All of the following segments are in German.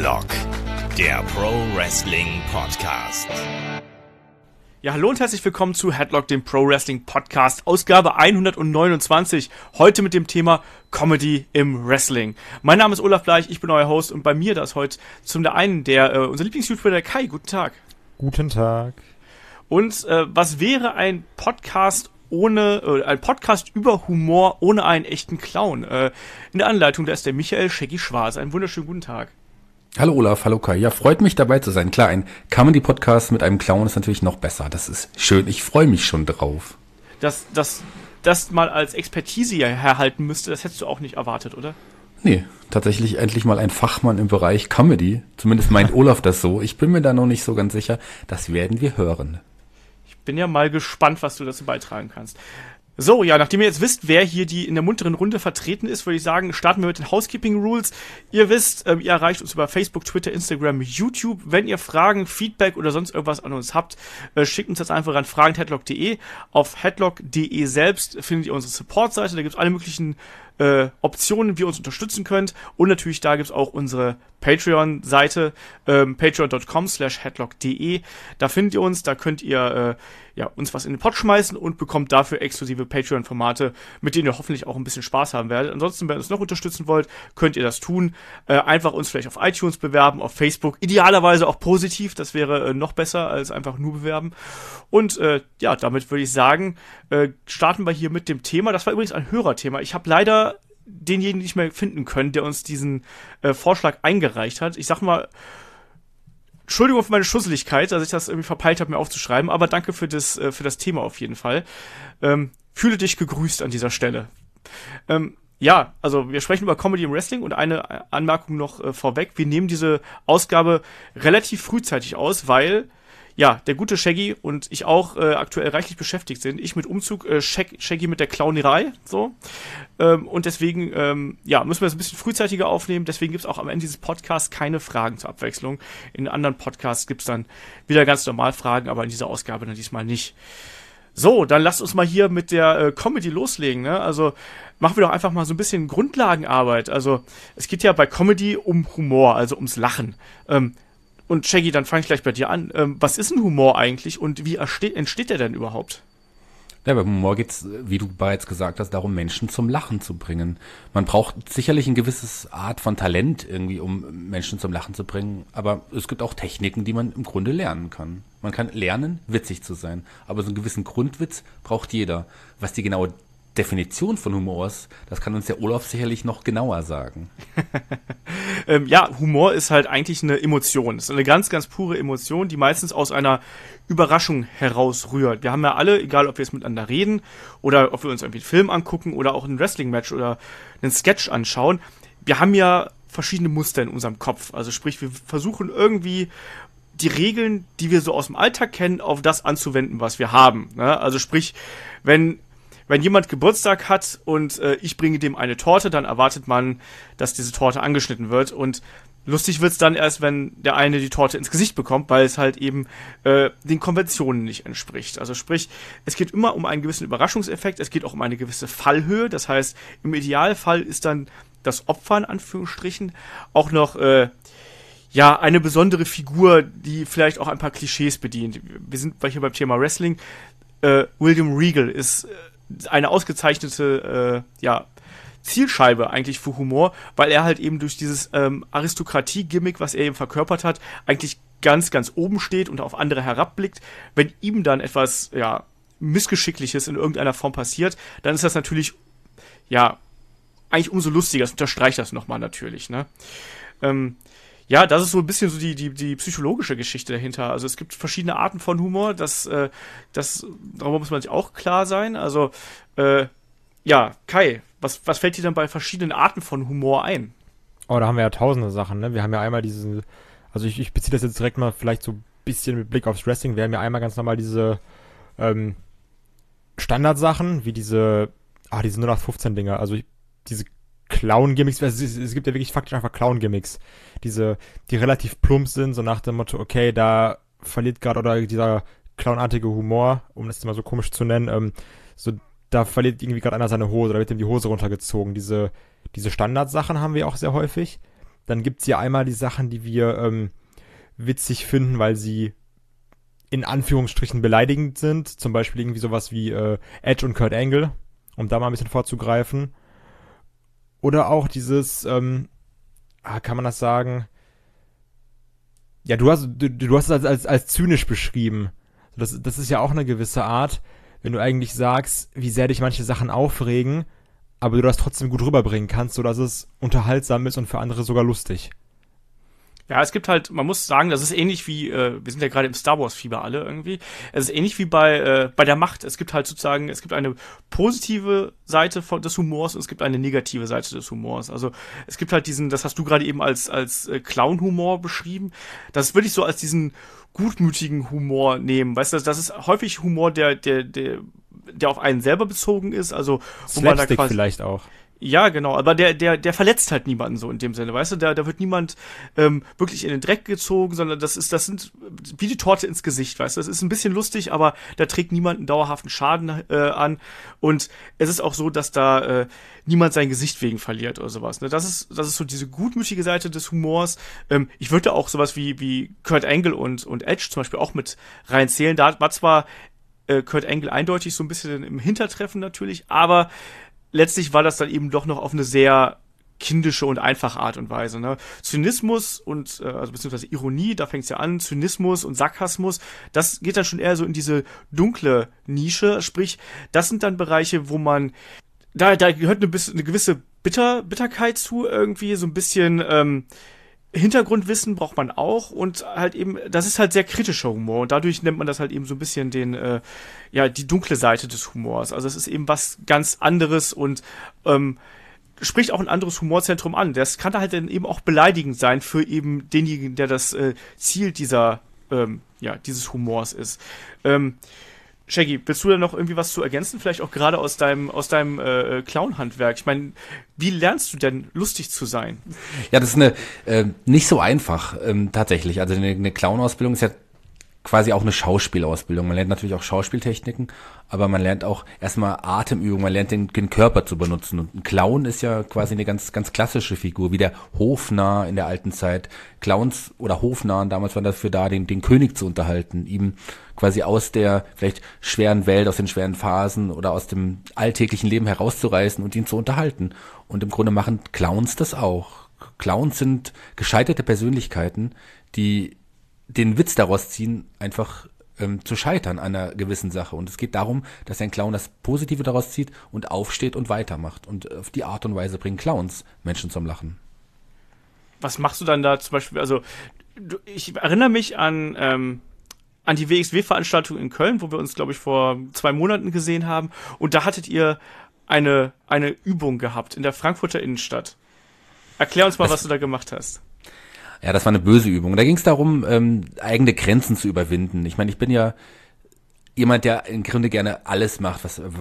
Headlock, der Pro Wrestling Podcast. Ja, hallo und herzlich willkommen zu Headlock, dem Pro Wrestling Podcast, Ausgabe 129, heute mit dem Thema Comedy im Wrestling. Mein Name ist Olaf Bleich, ich bin euer Host und bei mir das heute zum einen unser Lieblings-YouTuber, der Kai. Guten Tag. Guten Tag. Und was wäre ein Podcast über Humor ohne einen echten Clown? In der Anleitung, da ist der Michael Shaggy Schwarz. Einen wunderschönen guten Tag. Hallo Olaf, hallo Kai. Ja, freut mich dabei zu sein. Klar, ein Comedy-Podcast mit einem Clown ist natürlich noch besser. Das ist schön. Ich freue mich schon drauf. Das mal als Expertise hier herhalten müsste, das hättest du auch nicht erwartet, oder? Nee, tatsächlich endlich mal ein Fachmann im Bereich Comedy. Zumindest meint Olaf das so. Ich bin mir da noch nicht so ganz sicher. Das werden wir hören. Ich bin ja mal gespannt, was du dazu beitragen kannst. So, ja, nachdem ihr jetzt wisst, wer hier in der munteren Runde vertreten ist, würde ich sagen, starten wir mit den Housekeeping Rules. Ihr wisst, ihr erreicht uns über Facebook, Twitter, Instagram, YouTube. Wenn ihr Fragen, Feedback oder sonst irgendwas an uns habt, schickt uns das einfach an fragen@headlock.de. Auf headlock.de selbst findet ihr unsere Support-Seite. Da gibt es alle möglichen Optionen, wie ihr uns unterstützen könnt. Und natürlich, da gibt es auch unsere Patreon-Seite, patreon.com/headlock.de. Da findet ihr uns, da könnt ihr uns was in den Pot schmeißen und bekommt dafür exklusive Patreon-Formate, mit denen ihr hoffentlich auch ein bisschen Spaß haben werdet. Ansonsten, wenn ihr uns noch unterstützen wollt, könnt ihr das tun. Einfach uns vielleicht auf iTunes bewerben, auf Facebook, idealerweise auch positiv, das wäre noch besser als einfach nur bewerben. Und damit würde ich sagen, starten wir hier mit dem Thema. Das war übrigens ein Hörerthema. Ich habe leider denjenigen nicht mehr finden können, der uns diesen Vorschlag eingereicht hat. Ich sag mal, Entschuldigung für meine Schusseligkeit, dass ich das irgendwie verpeilt habe, mir aufzuschreiben, aber danke für das Thema auf jeden Fall. Fühle dich gegrüßt an dieser Stelle. Also wir sprechen über Comedy im Wrestling und eine Anmerkung noch vorweg. Wir nehmen diese Ausgabe relativ frühzeitig aus, weil der gute Shaggy und ich auch aktuell reichlich beschäftigt sind. Ich mit Umzug, Shaggy mit der Clownerei, so. Und deswegen, müssen wir es ein bisschen frühzeitiger aufnehmen. Deswegen gibt es auch am Ende dieses Podcasts keine Fragen zur Abwechslung. In anderen Podcasts gibt es dann wieder ganz normal Fragen, aber in dieser Ausgabe dann diesmal nicht. So, dann lasst uns mal hier mit der Comedy loslegen, ne? Also machen wir doch einfach mal so ein bisschen Grundlagenarbeit. Also es geht ja bei Comedy um Humor, also ums Lachen. Und Shaggy, dann fange ich gleich bei dir an. Was ist ein Humor eigentlich und wie entsteht der denn überhaupt? Ja, beim Humor geht's, wie du bereits gesagt hast, darum, Menschen zum Lachen zu bringen. Man braucht sicherlich ein gewisses Art von Talent irgendwie, um Menschen zum Lachen zu bringen. Aber es gibt auch Techniken, die man im Grunde lernen kann. Man kann lernen, witzig zu sein. Aber so einen gewissen Grundwitz braucht jeder. Was die genaue Definition von Humor ist, das kann uns der Olaf sicherlich noch genauer sagen. Humor ist halt eigentlich eine Emotion. Es ist eine ganz, ganz pure Emotion, die meistens aus einer Überraschung herausrührt. Wir haben ja alle, egal ob wir es miteinander reden oder ob wir uns irgendwie einen Film angucken oder auch ein Wrestling-Match oder einen Sketch anschauen, wir haben ja verschiedene Muster in unserem Kopf. Also sprich, wir versuchen irgendwie die Regeln, die wir so aus dem Alltag kennen, auf das anzuwenden, was wir haben. Ne? Also sprich, wenn jemand Geburtstag hat und ich bringe dem eine Torte, dann erwartet man, dass diese Torte angeschnitten wird. Und lustig wird's dann erst, wenn der eine die Torte ins Gesicht bekommt, weil es halt eben den Konventionen nicht entspricht. Also sprich, es geht immer um einen gewissen Überraschungseffekt, es geht auch um eine gewisse Fallhöhe. Das heißt, im Idealfall ist dann das Opfer in Anführungsstrichen auch noch eine besondere Figur, die vielleicht auch ein paar Klischees bedient. Wir sind hier beim Thema Wrestling. William Regal ist eine ausgezeichnete Zielscheibe eigentlich für Humor, weil er halt eben durch dieses Aristokratie-Gimmick, was er eben verkörpert hat, eigentlich ganz, ganz oben steht und auf andere herabblickt. Wenn ihm dann etwas Missgeschickliches in irgendeiner Form passiert, dann ist das natürlich eigentlich umso lustiger. Das unterstreicht das nochmal natürlich, ne? Das ist so ein bisschen so die psychologische Geschichte dahinter. Also es gibt verschiedene Arten von Humor, darüber muss man sich auch klar sein. Also, Kai, was fällt dir dann bei verschiedenen Arten von Humor ein? Oh, da haben wir ja tausende Sachen, ne? Wir haben ja einmal also ich beziehe das jetzt direkt mal vielleicht so ein bisschen mit Blick aufs Wrestling. Wir haben ja einmal ganz normal diese Standardsachen, wie diese 0815-Dinger, also diese Clown-Gimmicks, es gibt ja wirklich faktisch einfach Clown-Gimmicks, die relativ plump sind, so nach dem Motto, okay, da verliert gerade, oder dieser clownartige Humor, um das mal so komisch zu nennen, da verliert irgendwie gerade einer seine Hose, da wird ihm die Hose runtergezogen. Diese Standardsachen haben wir auch sehr häufig. Dann gibt's ja einmal die Sachen, die wir witzig finden, weil sie in Anführungsstrichen beleidigend sind. Zum Beispiel irgendwie sowas wie Edge und Kurt Angle, um da mal ein bisschen vorzugreifen. Oder auch dieses, kann man das sagen? Ja, du hast es als zynisch beschrieben. Das ist ja auch eine gewisse Art, wenn du eigentlich sagst, wie sehr dich manche Sachen aufregen, aber du das trotzdem gut rüberbringen kannst, sodass es unterhaltsam ist und für andere sogar lustig. Ja, es gibt halt, man muss sagen, das ist ähnlich wie, wir sind ja gerade im Star Wars Fieber alle irgendwie. Es ist ähnlich wie bei der Macht. Es gibt halt sozusagen, es gibt eine positive Seite des Humors und es gibt eine negative Seite des Humors. Also es gibt halt diesen, das hast du gerade eben als Clown-Humor beschrieben. Das würde ich so als diesen gutmütigen Humor nehmen. Weißt du, das ist häufig Humor, der auf einen selber bezogen ist. Also wo man da Slapstick quasi vielleicht auch. ja, genau, aber der verletzt halt niemanden so in dem Sinne, weißt du, da wird niemand wirklich in den Dreck gezogen, sondern das sind wie die Torte ins Gesicht, weißt du, das ist ein bisschen lustig, aber da trägt niemand einen dauerhaften Schaden an und es ist auch so, dass da niemand sein Gesicht wegen verliert oder sowas, ne, das ist so diese gutmütige Seite des Humors. Ich würde auch sowas wie Kurt Angle und Edge zum Beispiel auch mit reinzählen, da war zwar Kurt Angle eindeutig so ein bisschen im Hintertreffen natürlich, aber letztlich war das dann eben doch noch auf eine sehr kindische und einfache Art und Weise. Ne? Zynismus und, also beziehungsweise Ironie, da fängt es ja an, Zynismus und Sarkasmus, das geht dann schon eher so in diese dunkle Nische, sprich, das sind dann Bereiche, wo man, da gehört eine gewisse Bitterkeit zu irgendwie, so ein bisschen, Hintergrundwissen braucht man auch und halt eben, das ist halt sehr kritischer Humor und dadurch nennt man das halt eben so ein bisschen die dunkle Seite des Humors. Also es ist eben was ganz anderes und spricht auch ein anderes Humorzentrum an. Das kann halt dann eben auch beleidigend sein für eben denjenigen, der das Ziel dieses Humors ist. Shaggy, willst du da noch irgendwie was zu ergänzen? Vielleicht auch gerade aus deinem Clown-Handwerk. Ich meine, wie lernst du denn lustig zu sein? Ja, das ist nicht so einfach tatsächlich. Also eine Clown-Ausbildung ist ja quasi auch eine Schauspielausbildung. Man lernt natürlich auch Schauspieltechniken, aber man lernt auch erstmal Atemübungen, man lernt den Körper zu benutzen. Und ein Clown ist ja quasi eine ganz, ganz klassische Figur, wie der Hofnarr in der alten Zeit. Clowns oder Hofnarren damals waren dafür da, den König zu unterhalten, ihm quasi aus der vielleicht schweren Welt, aus den schweren Phasen oder aus dem alltäglichen Leben herauszureißen und ihn zu unterhalten. Und im Grunde machen Clowns das auch. Clowns sind gescheiterte Persönlichkeiten, die den Witz daraus ziehen, einfach zu scheitern an einer gewissen Sache. Und es geht darum, dass ein Clown das Positive daraus zieht und aufsteht und weitermacht. Und auf die Art und Weise bringen Clowns Menschen zum Lachen. Was machst du dann da zum Beispiel? Also ich erinnere mich an die WXW-Veranstaltung in Köln, wo wir uns, glaube ich, vor 2 Monaten gesehen haben. Und da hattet ihr eine Übung gehabt in der Frankfurter Innenstadt. Erklär uns mal, was du da gemacht hast. Ja, das war eine böse Übung. Da ging es darum, eigene Grenzen zu überwinden. Ich meine, ich bin ja jemand, der im Grunde gerne alles macht,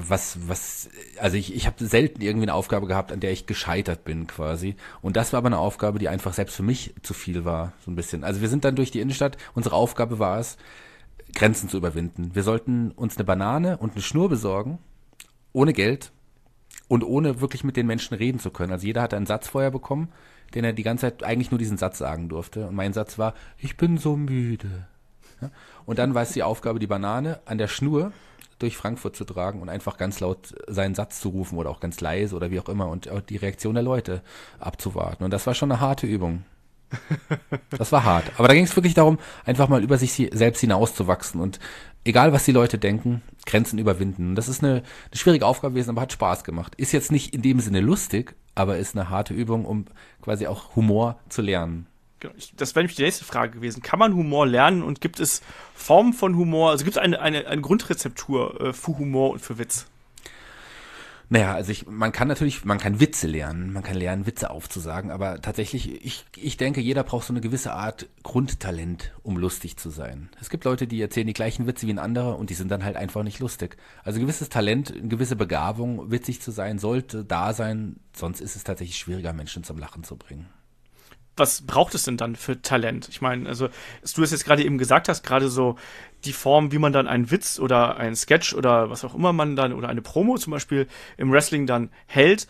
also ich habe selten irgendwie eine Aufgabe gehabt, an der ich gescheitert bin quasi. Und das war aber eine Aufgabe, die einfach selbst für mich zu viel war, so ein bisschen. Also wir sind dann durch die Innenstadt, unsere Aufgabe war es, Grenzen zu überwinden. Wir sollten uns eine Banane und eine Schnur besorgen, ohne Geld und ohne wirklich mit den Menschen reden zu können. Also jeder hat einen Satz vorher bekommen, den er die ganze Zeit eigentlich nur diesen Satz sagen durfte. Und mein Satz war, ich bin so müde. Ja? Und dann war es die Aufgabe, die Banane an der Schnur durch Frankfurt zu tragen und einfach ganz laut seinen Satz zu rufen oder auch ganz leise oder wie auch immer und auch die Reaktion der Leute abzuwarten. Und das war schon eine harte Übung. Das war hart. Aber da ging es wirklich darum, einfach mal über sich selbst hinauszuwachsen und egal, was die Leute denken, Grenzen überwinden. Und das ist eine schwierige Aufgabe gewesen, aber hat Spaß gemacht. Ist jetzt nicht in dem Sinne lustig, aber ist eine harte Übung, um quasi auch Humor zu lernen. Genau, das wäre nämlich die nächste Frage gewesen. Kann man Humor lernen und gibt es Formen von Humor? Also gibt es eine Grundrezeptur für Humor und für Witz? Naja, also man kann Witze lernen, man kann lernen, Witze aufzusagen, aber tatsächlich, ich denke, jeder braucht so eine gewisse Art Grundtalent, um lustig zu sein. Es gibt Leute, die erzählen die gleichen Witze wie ein anderer und die sind dann halt einfach nicht lustig. Also ein gewisses Talent, eine gewisse Begabung, witzig zu sein, sollte da sein, sonst ist es tatsächlich schwieriger, Menschen zum Lachen zu bringen. was braucht es denn dann für Talent? Ich meine, also, du es jetzt gerade eben gesagt hast, gerade so die Form, wie man dann einen Witz oder einen Sketch oder was auch immer man dann, oder eine Promo zum Beispiel im Wrestling dann hält,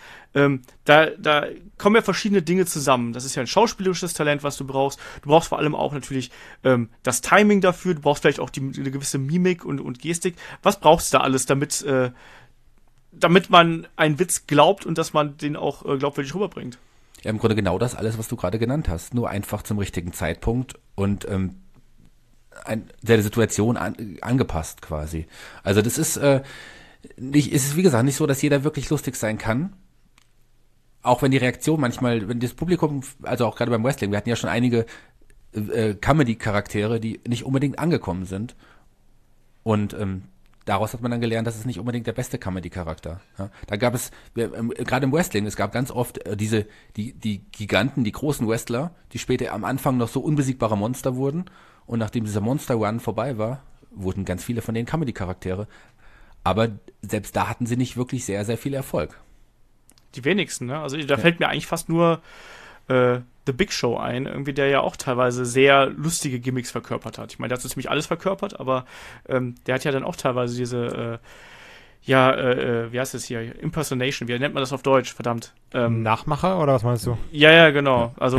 da kommen ja verschiedene Dinge zusammen. Das ist ja ein schauspielerisches Talent, was du brauchst. Du brauchst vor allem auch natürlich das Timing dafür. Du brauchst vielleicht auch eine gewisse Mimik und Gestik. Was brauchst du da alles, damit man einen Witz glaubt und dass man den auch glaubwürdig rüberbringt? Ja, im Grunde genau das alles, was du gerade genannt hast. Nur einfach zum richtigen Zeitpunkt und der Situation angepasst quasi. Also das ist ist wie gesagt nicht so, dass jeder wirklich lustig sein kann. Auch wenn die Reaktion manchmal, wenn das Publikum, also auch gerade beim Wrestling, wir hatten ja schon einige Comedy-Charaktere, die nicht unbedingt angekommen sind. Und daraus hat man dann gelernt, das ist nicht unbedingt der beste Comedy-Charakter. Ja, da gab es, gerade im Wrestling, es gab ganz oft die Giganten, die großen Wrestler, die später am Anfang noch so unbesiegbare Monster wurden. Und nachdem dieser Monster-Run vorbei war, wurden ganz viele von denen Comedy-Charaktere. Aber selbst da hatten sie nicht wirklich sehr, sehr viel Erfolg. Die wenigsten, ne? Also da fällt mir eigentlich fast nur The Big Show ein, irgendwie, der ja auch teilweise sehr lustige Gimmicks verkörpert hat. Ich meine, der hat so ziemlich alles verkörpert, aber der hat ja dann auch teilweise diese, wie heißt es hier? Impersonation, wie nennt man das auf Deutsch? Verdammt. Nachmacher oder was meinst du? Ja, genau. Also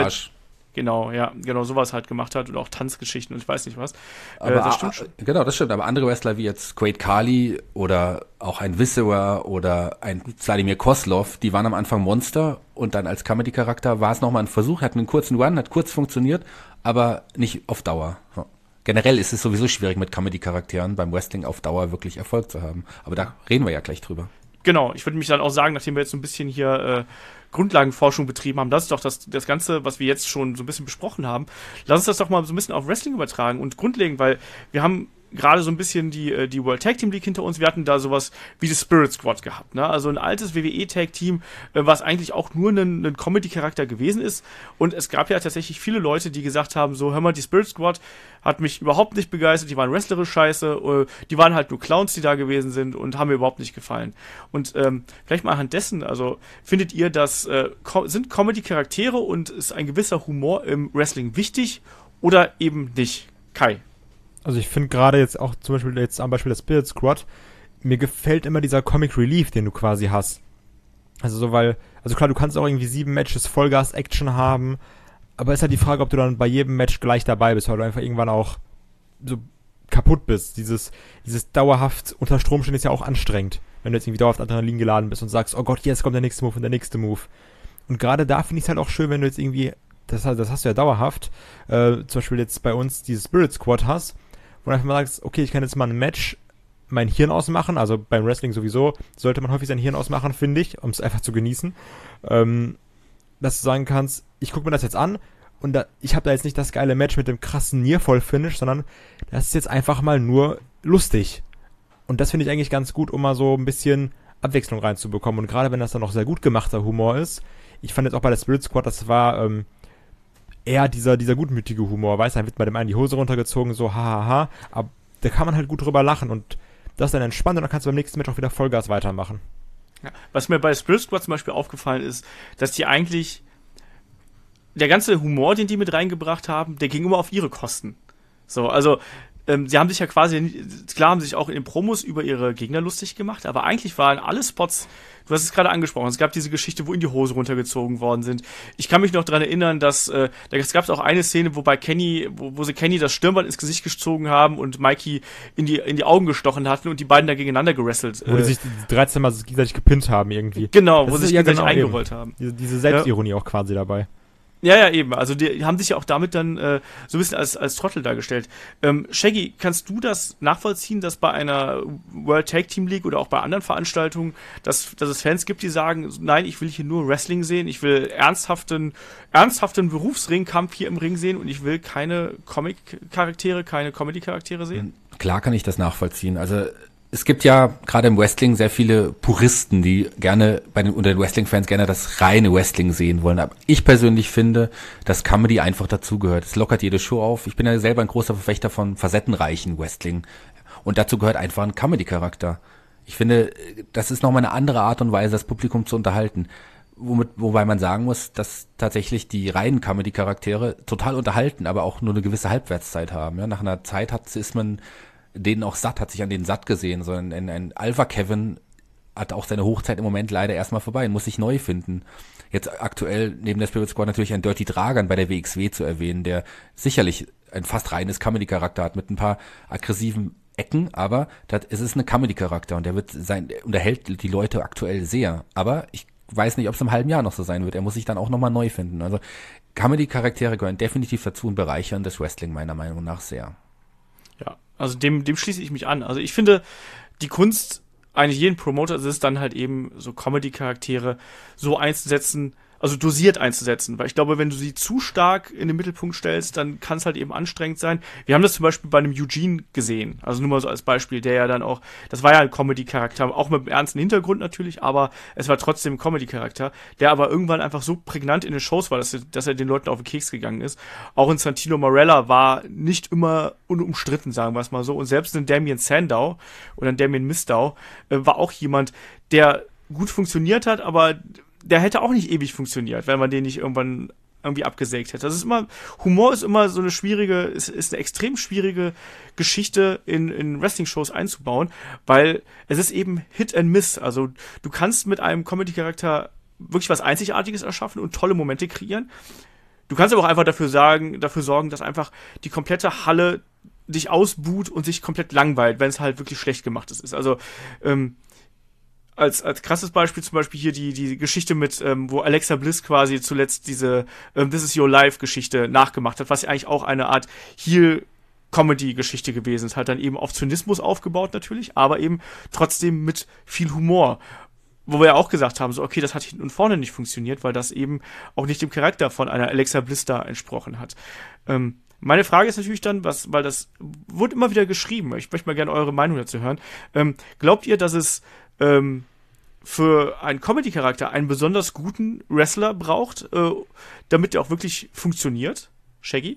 Genau, sowas halt gemacht hat und auch Tanzgeschichten und ich weiß nicht was. Aber das stimmt schon. Genau, das stimmt. Aber andere Wrestler wie jetzt Great Khali oder auch ein Viscera oder ein Vladimir Kozlov, die waren am Anfang Monster und dann als Comedy-Charakter war es nochmal ein Versuch, hatten einen kurzen Run, hat kurz funktioniert, aber nicht auf Dauer. Ja. Generell ist es sowieso schwierig mit Comedy-Charakteren beim Wrestling auf Dauer wirklich Erfolg zu haben. Aber da reden wir ja gleich drüber. Genau, ich würde mich dann auch sagen, nachdem wir jetzt so ein bisschen hier Grundlagenforschung betrieben haben, das ist doch das Ganze, was wir jetzt schon so ein bisschen besprochen haben. Lass uns das doch mal so ein bisschen auf Wrestling übertragen und grundlegend, weil wir haben gerade so ein bisschen die World Tag Team League hinter uns. Wir hatten da sowas wie die Spirit Squad gehabt, ne? Also ein altes WWE Tag Team, was eigentlich auch nur ein Comedy-Charakter gewesen ist. Und es gab ja tatsächlich viele Leute, die gesagt haben, so, hör mal, die Spirit Squad hat mich überhaupt nicht begeistert, die waren wrestlerisch scheiße, die waren halt nur Clowns, die da gewesen sind und haben mir überhaupt nicht gefallen. Und vielleicht mal anhand dessen, also findet ihr, dass sind Comedy-Charaktere und ist ein gewisser Humor im Wrestling wichtig oder eben nicht? Kai? Also ich finde gerade jetzt auch zum Beispiel jetzt am Beispiel der Spirit Squad, mir gefällt immer dieser Comic Relief, den du quasi hast. Also so, weil, also klar, du kannst auch irgendwie 7 Matches Vollgas-Action haben, aber ist halt die Frage, ob du dann bei jedem Match gleich dabei bist, weil du einfach irgendwann auch so kaputt bist. Dieses dauerhaft unter Strom stehen ist ja auch anstrengend, wenn du jetzt irgendwie dauerhaft Adrenalin geladen bist und sagst, oh Gott, jetzt kommt der nächste Move und der nächste Move. Und gerade da finde ich es halt auch schön, wenn du jetzt irgendwie, das hast du ja dauerhaft, zum Beispiel jetzt bei uns dieses Spirit Squad hast, wo du einfach mal sagst, okay, ich kann jetzt mal ein Match mein Hirn ausmachen, also beim Wrestling sowieso sollte man häufig sein Hirn ausmachen, finde ich, um es einfach zu genießen, dass du sagen kannst, ich gucke mir das jetzt an und ich habe da jetzt nicht das geile Match mit dem krassen Nearfall-Finish, sondern das ist jetzt einfach mal nur lustig. Und das finde ich eigentlich ganz gut, um mal so ein bisschen Abwechslung reinzubekommen. Und gerade wenn das dann noch sehr gut gemachter Humor ist, ich fand jetzt auch bei der Spirit Squad, das war eher dieser gutmütige Humor, weißt du, dann wird bei dem einen die Hose runtergezogen, so hahaha, aber da kann man halt gut drüber lachen und das ist dann entspannt und dann kannst du beim nächsten Match auch wieder Vollgas weitermachen. Ja, was mir bei Spirit Squad zum Beispiel aufgefallen ist, dass die eigentlich, der ganze Humor, den die mit reingebracht haben, der ging immer auf ihre Kosten. So, also sie haben sich ja quasi, klar haben sich auch in den Promos über ihre Gegner lustig gemacht, aber eigentlich waren alle Spots, du hast es gerade angesprochen, es gab diese Geschichte, wo ihnen die Hose runtergezogen worden sind. Ich kann mich noch daran erinnern, dass es gab auch eine Szene, wo sie Kenny das Stirnband ins Gesicht gezogen haben und Mikey in die Augen gestochen hatten und die beiden da gegeneinander gewrestelt. Wo die sich 13 Mal gegenseitig gepinnt haben irgendwie. Genau, wo sie sich gegenseitig eingerollt haben. Diese Selbstironie auch quasi dabei. Ja, eben. Also die haben sich ja auch damit dann so ein bisschen als Trottel dargestellt. Shaggy, kannst du das nachvollziehen, dass bei einer World Tag Team League oder auch bei anderen Veranstaltungen, dass es Fans gibt, die sagen, nein, ich will hier nur Wrestling sehen, ich will ernsthaften Berufsringkampf hier im Ring sehen und ich will keine Comic-Charaktere, keine Comedy-Charaktere sehen? Klar kann ich das nachvollziehen. Also es gibt ja gerade im Wrestling sehr viele Puristen, die gerne unter den Wrestling-Fans gerne das reine Wrestling sehen wollen. Aber ich persönlich finde, dass Comedy einfach dazugehört. Es lockert jede Show auf. Ich bin ja selber ein großer Verfechter von facettenreichen Wrestling. Und dazu gehört einfach ein Comedy-Charakter. Ich finde, das ist nochmal eine andere Art und Weise, das Publikum zu unterhalten. wobei man sagen muss, dass tatsächlich die reinen Comedy-Charaktere total unterhalten, aber auch nur eine gewisse Halbwertszeit haben. Ja? Nach einer Zeit ist man denen auch satt, hat sich an denen satt gesehen, sondern ein Alpha-Kevin hat auch seine Hochzeit im Moment leider erstmal vorbei und muss sich neu finden. Jetzt aktuell neben der Spirit Squad natürlich ein Dirty Dragan bei der WXW zu erwähnen, der sicherlich ein fast reines Comedy-Charakter hat mit ein paar aggressiven Ecken, aber es ist ein Comedy-Charakter und der unterhält die Leute aktuell sehr. Aber ich weiß nicht, ob es im halben Jahr noch so sein wird. Er muss sich dann auch nochmal neu finden. Also Comedy-Charaktere gehören definitiv dazu und bereichern das Wrestling meiner Meinung nach sehr. Ja, also dem schließe ich mich an. Also ich finde, die Kunst eigentlich jeden Promoter ist es dann halt eben so Comedy-Charaktere so einzusetzen, also dosiert einzusetzen, weil ich glaube, wenn du sie zu stark in den Mittelpunkt stellst, dann kann es halt eben anstrengend sein. Wir haben das zum Beispiel bei einem Eugene gesehen, also nur mal so als Beispiel, der ja dann auch, das war ja ein Comedy-Charakter, auch mit einem ernsten Hintergrund natürlich, aber es war trotzdem ein Comedy-Charakter, der aber irgendwann einfach so prägnant in den Shows war, dass er den Leuten auf den Keks gegangen ist. Auch in Santino Marella war nicht immer unumstritten, sagen wir es mal so, und selbst in Damien Sandow oder in Damien Mistau war auch jemand, der gut funktioniert hat, aber der hätte auch nicht ewig funktioniert, wenn man den nicht irgendwann irgendwie abgesägt hätte. Das ist immer, Humor ist immer so eine schwierige, ist eine extrem schwierige Geschichte in Wrestling-Shows einzubauen, weil es ist eben Hit and Miss. Also du kannst mit einem Comedy-Charakter wirklich was Einzigartiges erschaffen und tolle Momente kreieren. Du kannst aber auch einfach dafür sorgen, dass einfach die komplette Halle dich ausbuht und sich komplett langweilt, wenn es halt wirklich schlecht gemacht ist. Also, als krasses Beispiel zum Beispiel hier die Geschichte mit, wo Alexa Bliss quasi zuletzt diese This is Your Life Geschichte nachgemacht hat, was ja eigentlich auch eine Art Heel-Comedy-Geschichte gewesen ist. Halt dann eben auf Zynismus aufgebaut natürlich, aber eben trotzdem mit viel Humor. Wo wir ja auch gesagt haben, so okay, das hat hinten und vorne nicht funktioniert, weil das eben auch nicht dem Charakter von einer Alexa Bliss da entsprochen hat. Meine Frage ist natürlich dann, weil das wurde immer wieder geschrieben, ich möchte mal gerne eure Meinung dazu hören. Glaubt ihr, dass es für einen Comedy-Charakter einen besonders guten Wrestler braucht, damit der auch wirklich funktioniert? Shaggy?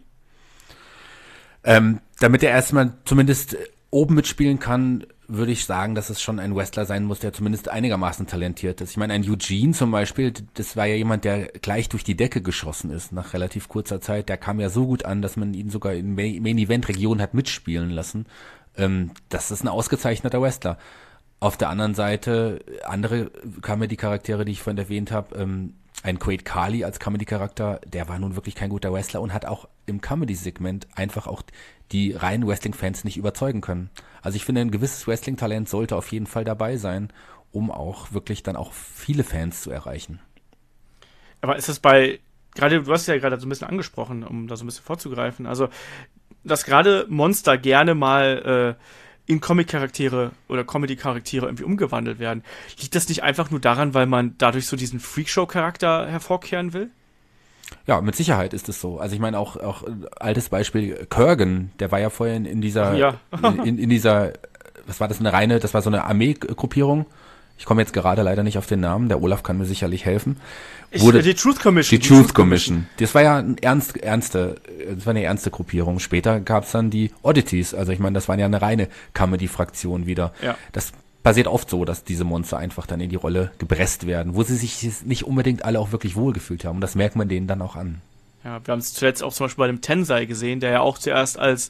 Damit er erstmal zumindest oben mitspielen kann, würde ich sagen, dass es schon ein Wrestler sein muss, der zumindest einigermaßen talentiert ist. Ich meine, ein Eugene zum Beispiel, das war ja jemand, der gleich durch die Decke geschossen ist nach relativ kurzer Zeit. Der kam ja so gut an, dass man ihn sogar in Main-Event-Regionen hat mitspielen lassen. Das ist ein ausgezeichneter Wrestler. Auf der anderen Seite, andere Comedy-Charaktere, die ich vorhin erwähnt habe, ein Quaid Khali als Comedy-Charakter, der war nun wirklich kein guter Wrestler und hat auch im Comedy-Segment einfach auch die reinen Wrestling-Fans nicht überzeugen können. Also ich finde, ein gewisses Wrestling-Talent sollte auf jeden Fall dabei sein, um auch wirklich dann auch viele Fans zu erreichen. Aber ist das du hast ja gerade so ein bisschen angesprochen, um da so ein bisschen vorzugreifen, also, dass gerade Monster gerne mal in Comic-Charaktere oder Comedy-Charaktere irgendwie umgewandelt werden. Liegt das nicht einfach nur daran, weil man dadurch so diesen Freakshow-Charakter hervorkehren will? Ja, mit Sicherheit ist es so. Also ich meine auch altes Beispiel Kurgan, der war ja vorher in dieser, in dieser, was war das, das war so eine Armeegruppierung. Ich komme jetzt gerade leider nicht auf den Namen, der Olaf kann mir sicherlich helfen. Die Truth Commission. Die Truth Commission. Das war ja eine ernste Gruppierung. Später gab es dann die Oddities. Also ich meine, das war ja eine reine Comedy-Fraktion wieder. Ja. Das passiert oft so, dass diese Monster einfach dann in die Rolle gepresst werden, wo sie sich nicht unbedingt alle auch wirklich wohlgefühlt haben. Und das merkt man denen dann auch an. Ja, wir haben es zuletzt auch zum Beispiel bei dem Tensei gesehen, der ja auch zuerst als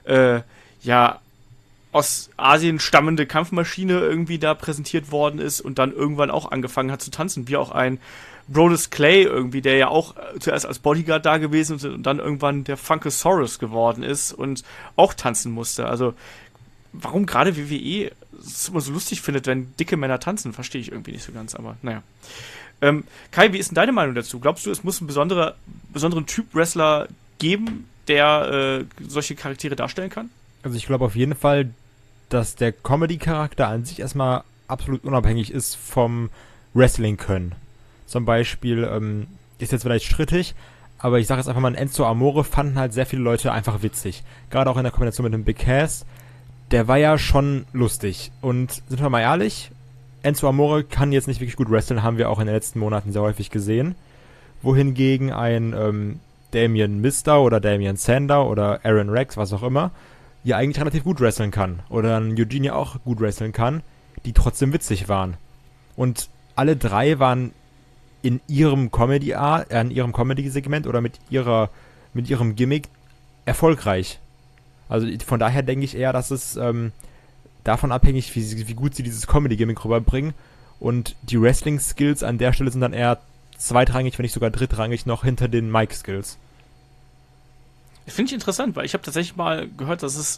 aus Asien stammende Kampfmaschine irgendwie da präsentiert worden ist und dann irgendwann auch angefangen hat zu tanzen, wie auch ein Brodus Clay irgendwie, der ja auch zuerst als Bodyguard da gewesen ist und dann irgendwann der Funkasaurus geworden ist und auch tanzen musste. Also warum gerade WWE es immer so lustig findet, wenn dicke Männer tanzen, verstehe ich irgendwie nicht so ganz, aber naja. Kai, wie ist denn deine Meinung dazu? Glaubst du, es muss einen besonderen Typ Wrestler geben, der solche Charaktere darstellen kann? Also ich glaube auf jeden Fall, dass der Comedy-Charakter an sich erstmal absolut unabhängig ist vom Wrestling-Können. Zum Beispiel, ist jetzt vielleicht strittig, aber ich sage jetzt einfach mal, Enzo Amore fanden halt sehr viele Leute einfach witzig. Gerade auch in der Kombination mit dem Big Cass, der war ja schon lustig. Und sind wir mal ehrlich, Enzo Amore kann jetzt nicht wirklich gut wrestlen, haben wir auch in den letzten Monaten sehr häufig gesehen. Wohingegen ein Damien Mistau oder Damien Sandow oder Aaron Rex, was auch immer, ja eigentlich relativ gut wresteln kann. Oder ein Eugene auch gut wresteln kann, die trotzdem witzig waren. Und alle drei waren in ihrem Comedy-Segment oder mit ihrem Gimmick erfolgreich. Also von daher denke ich eher, dass es davon abhängig, wie gut sie dieses Comedy-Gimmick rüberbringen. Und die Wrestling-Skills an der Stelle sind dann eher zweitrangig, wenn nicht sogar drittrangig noch hinter den Mic-Skills. Finde ich interessant, weil ich habe tatsächlich mal gehört, dass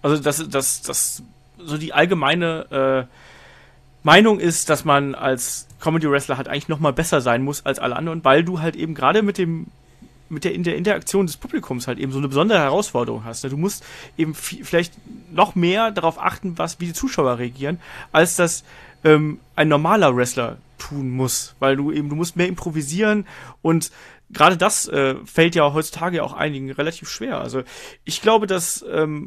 so die allgemeine Meinung ist, dass man als Comedy-Wrestler halt eigentlich noch mal besser sein muss als alle anderen, weil du halt eben gerade in der Interaktion des Publikums halt eben so eine besondere Herausforderung hast. Du musst eben vielleicht noch mehr darauf achten, wie die Zuschauer reagieren, als das ein normaler Wrestler tun muss, weil du musst mehr improvisieren und gerade das fällt ja heutzutage auch einigen relativ schwer. Also ich glaube, dass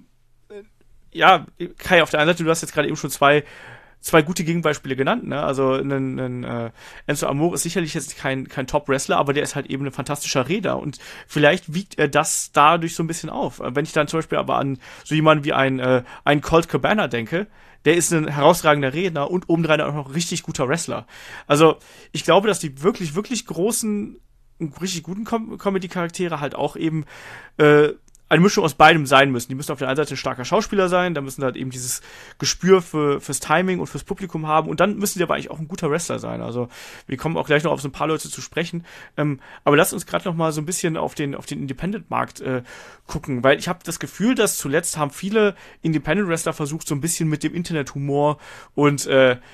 Kai, auf der einen Seite, du hast jetzt gerade eben schon zwei gute Gegenbeispiele genannt, ne? Also Enzo Amore ist sicherlich jetzt kein Top-Wrestler, aber der ist halt eben ein fantastischer Redner und vielleicht wiegt er das dadurch so ein bisschen auf. Wenn ich dann zum Beispiel aber an so jemanden wie einen Colt Cabana denke, der ist ein herausragender Redner und obendrein auch noch ein richtig guter Wrestler. Also ich glaube, dass die wirklich, wirklich großen, richtig guten Comedy-Charaktere halt auch eben eine Mischung aus beidem sein müssen. Die müssen auf der einen Seite ein starker Schauspieler sein, da müssen halt eben dieses Gespür fürs Timing und fürs Publikum haben und dann müssen die aber eigentlich auch ein guter Wrestler sein. Also wir kommen auch gleich noch auf so ein paar Leute zu sprechen. Aber lass uns gerade noch mal so ein bisschen auf den Independent-Markt gucken, weil ich habe das Gefühl, dass zuletzt haben viele Independent-Wrestler versucht, so ein bisschen mit dem Internet-Humor und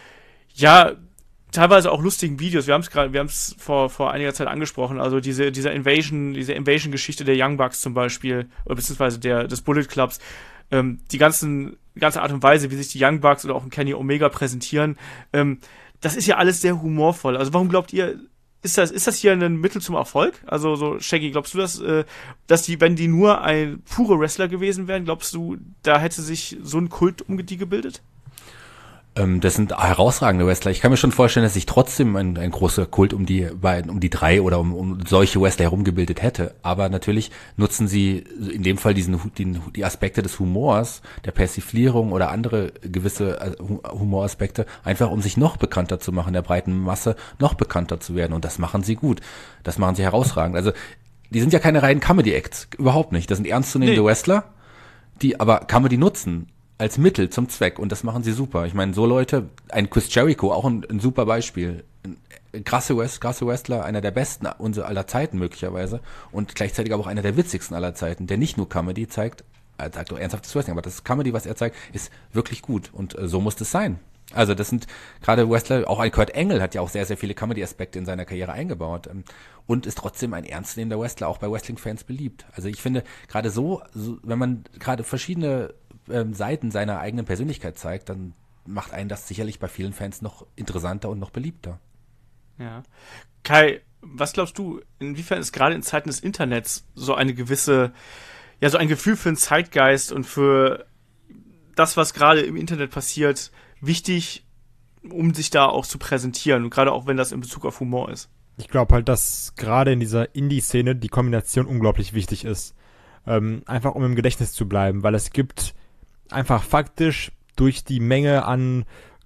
teilweise auch lustigen Videos. Wir haben es vor einiger Zeit angesprochen. Also diese Invasion-Geschichte der Young Bucks zum Beispiel, oder beziehungsweise des Bullet Clubs. Die ganze Art und Weise, wie sich die Young Bucks oder auch ein Kenny Omega präsentieren. Das ist ja alles sehr humorvoll. Also warum glaubt ihr, ist das hier ein Mittel zum Erfolg? Also so, Shaggy, glaubst du, dass wenn die nur ein pure Wrestler gewesen wären, glaubst du, da hätte sich so ein Kult um die gebildet? Das sind herausragende Wrestler. Ich kann mir schon vorstellen, dass sich trotzdem ein großer Kult um die drei oder um solche Wrestler herumgebildet hätte. Aber natürlich nutzen sie in dem Fall die Aspekte des Humors, der Persiflierung oder andere gewisse Humoraspekte, einfach um sich noch bekannter zu machen, der breiten Masse noch bekannter zu werden. Und das machen sie gut. Das machen sie herausragend. Also die sind ja keine reinen Comedy-Acts. Überhaupt nicht. Das sind ernstzunehmende Wrestler, die aber Comedy nutzen als Mittel zum Zweck und das machen sie super. Ich meine, so Leute, ein Chris Jericho, auch ein super Beispiel. Ein krasse Wrestler, einer der besten aller Zeiten möglicherweise und gleichzeitig aber auch einer der witzigsten aller Zeiten, der nicht nur Comedy zeigt, er zeigt auch ernsthaftes Wrestling, aber das Comedy, was er zeigt, ist wirklich gut und so muss das sein. Also das sind gerade Wrestler, auch ein Kurt Angle hat ja auch sehr, sehr viele Comedy-Aspekte in seiner Karriere eingebaut und ist trotzdem ein ernstzunehmender Wrestler, auch bei Wrestling-Fans beliebt. Also ich finde, gerade so, wenn man gerade verschiedene Seiten seiner eigenen Persönlichkeit zeigt, dann macht einen das sicherlich bei vielen Fans noch interessanter und noch beliebter. Ja. Kai, was glaubst du, inwiefern ist gerade in Zeiten des Internets so eine gewisse, so ein Gefühl für den Zeitgeist und für das, was gerade im Internet passiert, wichtig, um sich da auch zu präsentieren und gerade auch wenn das in Bezug auf Humor ist? Ich glaube halt, dass gerade in dieser Indie-Szene die Kombination unglaublich wichtig ist. Einfach um im Gedächtnis zu bleiben, weil es gibt einfach faktisch durch die Menge an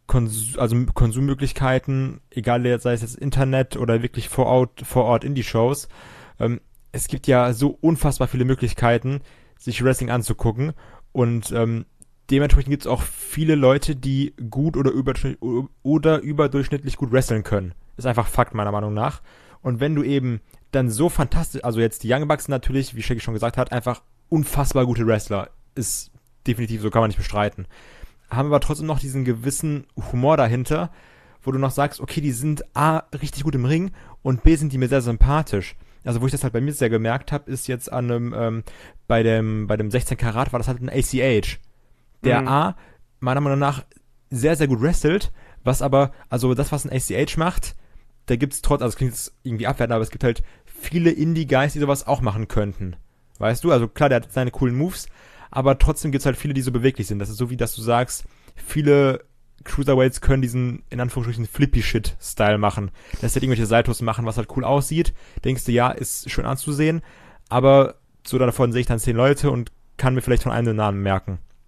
Konsummöglichkeiten, egal sei es jetzt Internet oder wirklich vor Ort Indie-Shows, es gibt ja so unfassbar viele Möglichkeiten, sich Wrestling anzugucken und dementsprechend gibt es auch viele Leute, die gut oder überdurchschnittlich gut wresteln können. Ist einfach Fakt meiner Meinung nach. Und wenn du eben dann so fantastisch, also jetzt die Young Bucks natürlich, wie Shaggy schon gesagt hat, einfach unfassbar gute Wrestler, ist definitiv so, kann man nicht bestreiten. Haben aber trotzdem noch diesen gewissen Humor dahinter, wo du noch sagst, okay, die sind A, richtig gut im Ring und B, sind die mir sehr sympathisch. Also wo ich das halt bei mir sehr gemerkt habe, ist jetzt an einem, bei dem 16 Karat war das halt ein ACH, der A, meiner Meinung nach sehr, sehr gut wrestelt, was aber, also das, was ein ACH macht, da gibt's also es klingt jetzt irgendwie abwertend, aber es gibt halt viele Indie-Guys, die sowas auch machen könnten. Weißt du? Also klar, der hat seine coolen Moves, aber trotzdem gibt's halt viele, die so beweglich sind. Das ist so, wie dass du sagst, viele Cruiserweights können diesen, in Anführungsstrichen, Flippy-Shit-Style machen. Dass halt irgendwelche Saltos machen, was halt cool aussieht. Denkst du, ja, ist schön anzusehen, aber so davon sehe ich dann 10 Leute und kann mir vielleicht von einem den Namen merken.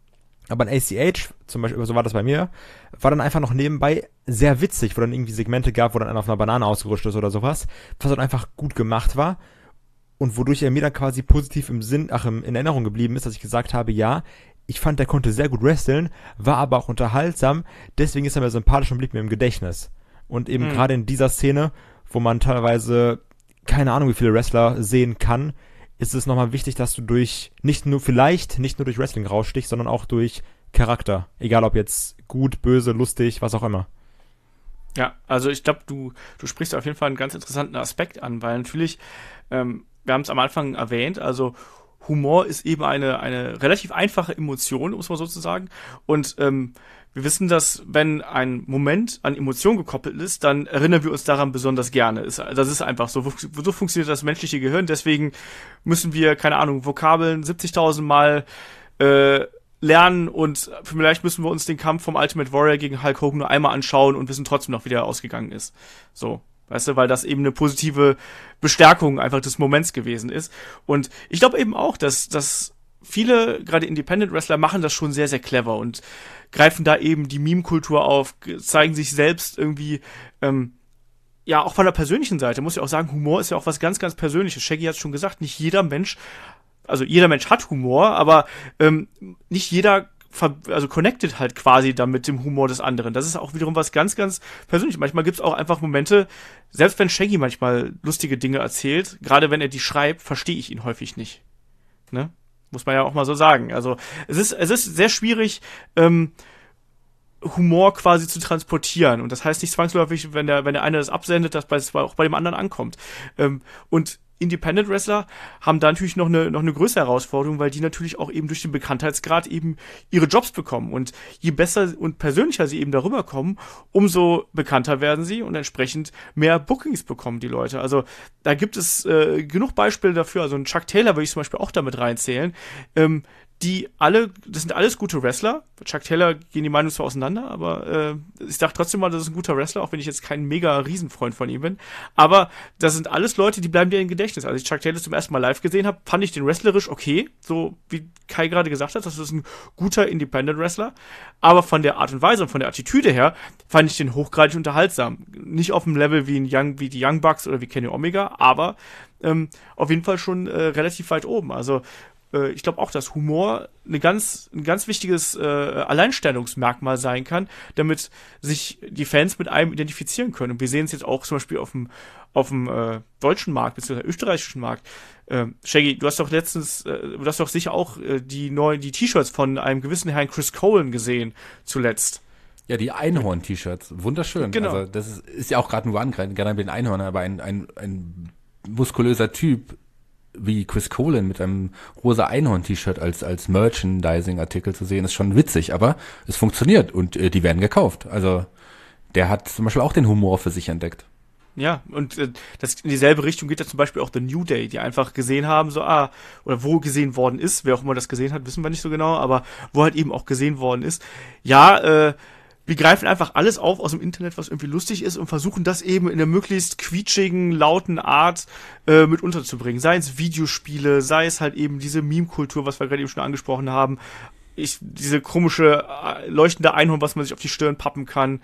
Aber ein ACH, zum Beispiel, so war das bei mir, war dann einfach noch nebenbei sehr witzig, wo dann irgendwie Segmente gab, wo dann einer auf einer Banane ausgerutscht ist oder sowas, was dann einfach gut gemacht war und wodurch er mir dann quasi positiv in Erinnerung geblieben ist, dass ich gesagt habe, ja, ich fand, der konnte sehr gut wresteln, war aber auch unterhaltsam, deswegen ist er mir sympathisch und blieb mir im Gedächtnis. Und eben gerade in dieser Szene, wo man teilweise keine Ahnung, wie viele Wrestler sehen kann, ist es nochmal wichtig, dass du nicht nur durch Wrestling rausstichst, sondern auch durch Charakter. Egal ob jetzt gut, böse, lustig, was auch immer. Ja, also ich glaube, du sprichst auf jeden Fall einen ganz interessanten Aspekt an, weil natürlich, wir haben es am Anfang erwähnt, also Humor ist eben eine relativ einfache Emotion, muss man sozusagen. Und wir wissen, dass wenn ein Moment an Emotion gekoppelt ist, dann erinnern wir uns daran besonders gerne. Das ist einfach so. So funktioniert das menschliche Gehirn. Deswegen müssen wir, keine Ahnung, Vokabeln 70.000 Mal lernen und vielleicht müssen wir uns den Kampf vom Ultimate Warrior gegen Hulk Hogan nur einmal anschauen und wissen trotzdem noch, wie der ausgegangen ist. So. Weißt du, weil das eben eine positive Bestärkung einfach des Moments gewesen ist. Und ich glaube eben auch, dass viele, gerade Independent-Wrestler, machen das schon sehr, sehr clever und greifen da eben die Meme-Kultur auf, zeigen sich selbst irgendwie, ja, auch von der persönlichen Seite, muss ich auch sagen, Humor ist ja auch was ganz, ganz Persönliches. Shaggy hat es schon gesagt, nicht jeder Mensch hat Humor, aber nicht jeder connected halt quasi dann mit dem Humor des anderen. Das ist auch wiederum was ganz, ganz Persönliches. Manchmal gibt es auch einfach Momente, selbst wenn Shaggy manchmal lustige Dinge erzählt, gerade wenn er die schreibt, verstehe ich ihn häufig nicht. Ne? Muss man ja auch mal so sagen. Also es ist sehr schwierig, Humor quasi zu transportieren. Und das heißt nicht zwangsläufig, wenn der eine das absendet, dass es auch bei dem anderen ankommt. Und Independent Wrestler haben da natürlich noch eine größere Herausforderung, weil die natürlich auch eben durch den Bekanntheitsgrad eben ihre Jobs bekommen. Und je besser und persönlicher sie eben darüber kommen, umso bekannter werden sie und entsprechend mehr Bookings bekommen die Leute. Also da gibt es genug Beispiele dafür. Also einen Chuck Taylor würde ich zum Beispiel auch damit reinzählen. Das sind alles gute Wrestler. Bei Chuck Taylor gehen die Meinungen zwar auseinander, aber ich sag trotzdem mal, das ist ein guter Wrestler, auch wenn ich jetzt kein mega Riesenfreund von ihm bin. Aber das sind alles Leute, die bleiben dir im Gedächtnis. Als ich Chuck Taylor zum ersten Mal live gesehen habe, fand ich den wrestlerisch okay, so wie Kai gerade gesagt hat, das ist ein guter Independent-Wrestler. Aber von der Art und Weise und von der Attitüde her fand ich den hochgradig unterhaltsam. Nicht auf dem Level wie die Young Bucks oder wie Kenny Omega, aber auf jeden Fall schon relativ weit oben. Also ich glaube auch, dass Humor ein ganz wichtiges Alleinstellungsmerkmal sein kann, damit sich die Fans mit einem identifizieren können. Und wir sehen es jetzt auch zum Beispiel auf dem deutschen Markt, beziehungsweise österreichischen Markt. Shaggy, du hast doch sicher auch die T-Shirts von einem gewissen Herrn Chris Colen gesehen, zuletzt. Ja, die Einhorn-T-Shirts. Wunderschön. Genau. Also das ist ja auch gerade ein One, gerade mit den Einhörnern, aber ein muskulöser Typ wie Chris Colen mit einem rosa Einhorn-T-Shirt als Merchandising-Artikel zu sehen, ist schon witzig, aber es funktioniert und die werden gekauft. Also der hat zum Beispiel auch den Humor für sich entdeckt. Ja, und das in dieselbe Richtung geht ja zum Beispiel auch The New Day, die einfach gesehen haben, oder wo gesehen worden ist, wer auch immer das gesehen hat, wissen wir nicht so genau, aber wo halt eben auch gesehen worden ist. Ja, wir greifen einfach alles auf aus dem Internet, was irgendwie lustig ist und versuchen das eben in einer möglichst quietschigen, lauten Art mit unterzubringen. Sei es Videospiele, sei es halt eben diese Meme-Kultur, was wir gerade eben schon angesprochen haben. Diese komische, leuchtende Einhorn, was man sich auf die Stirn pappen kann.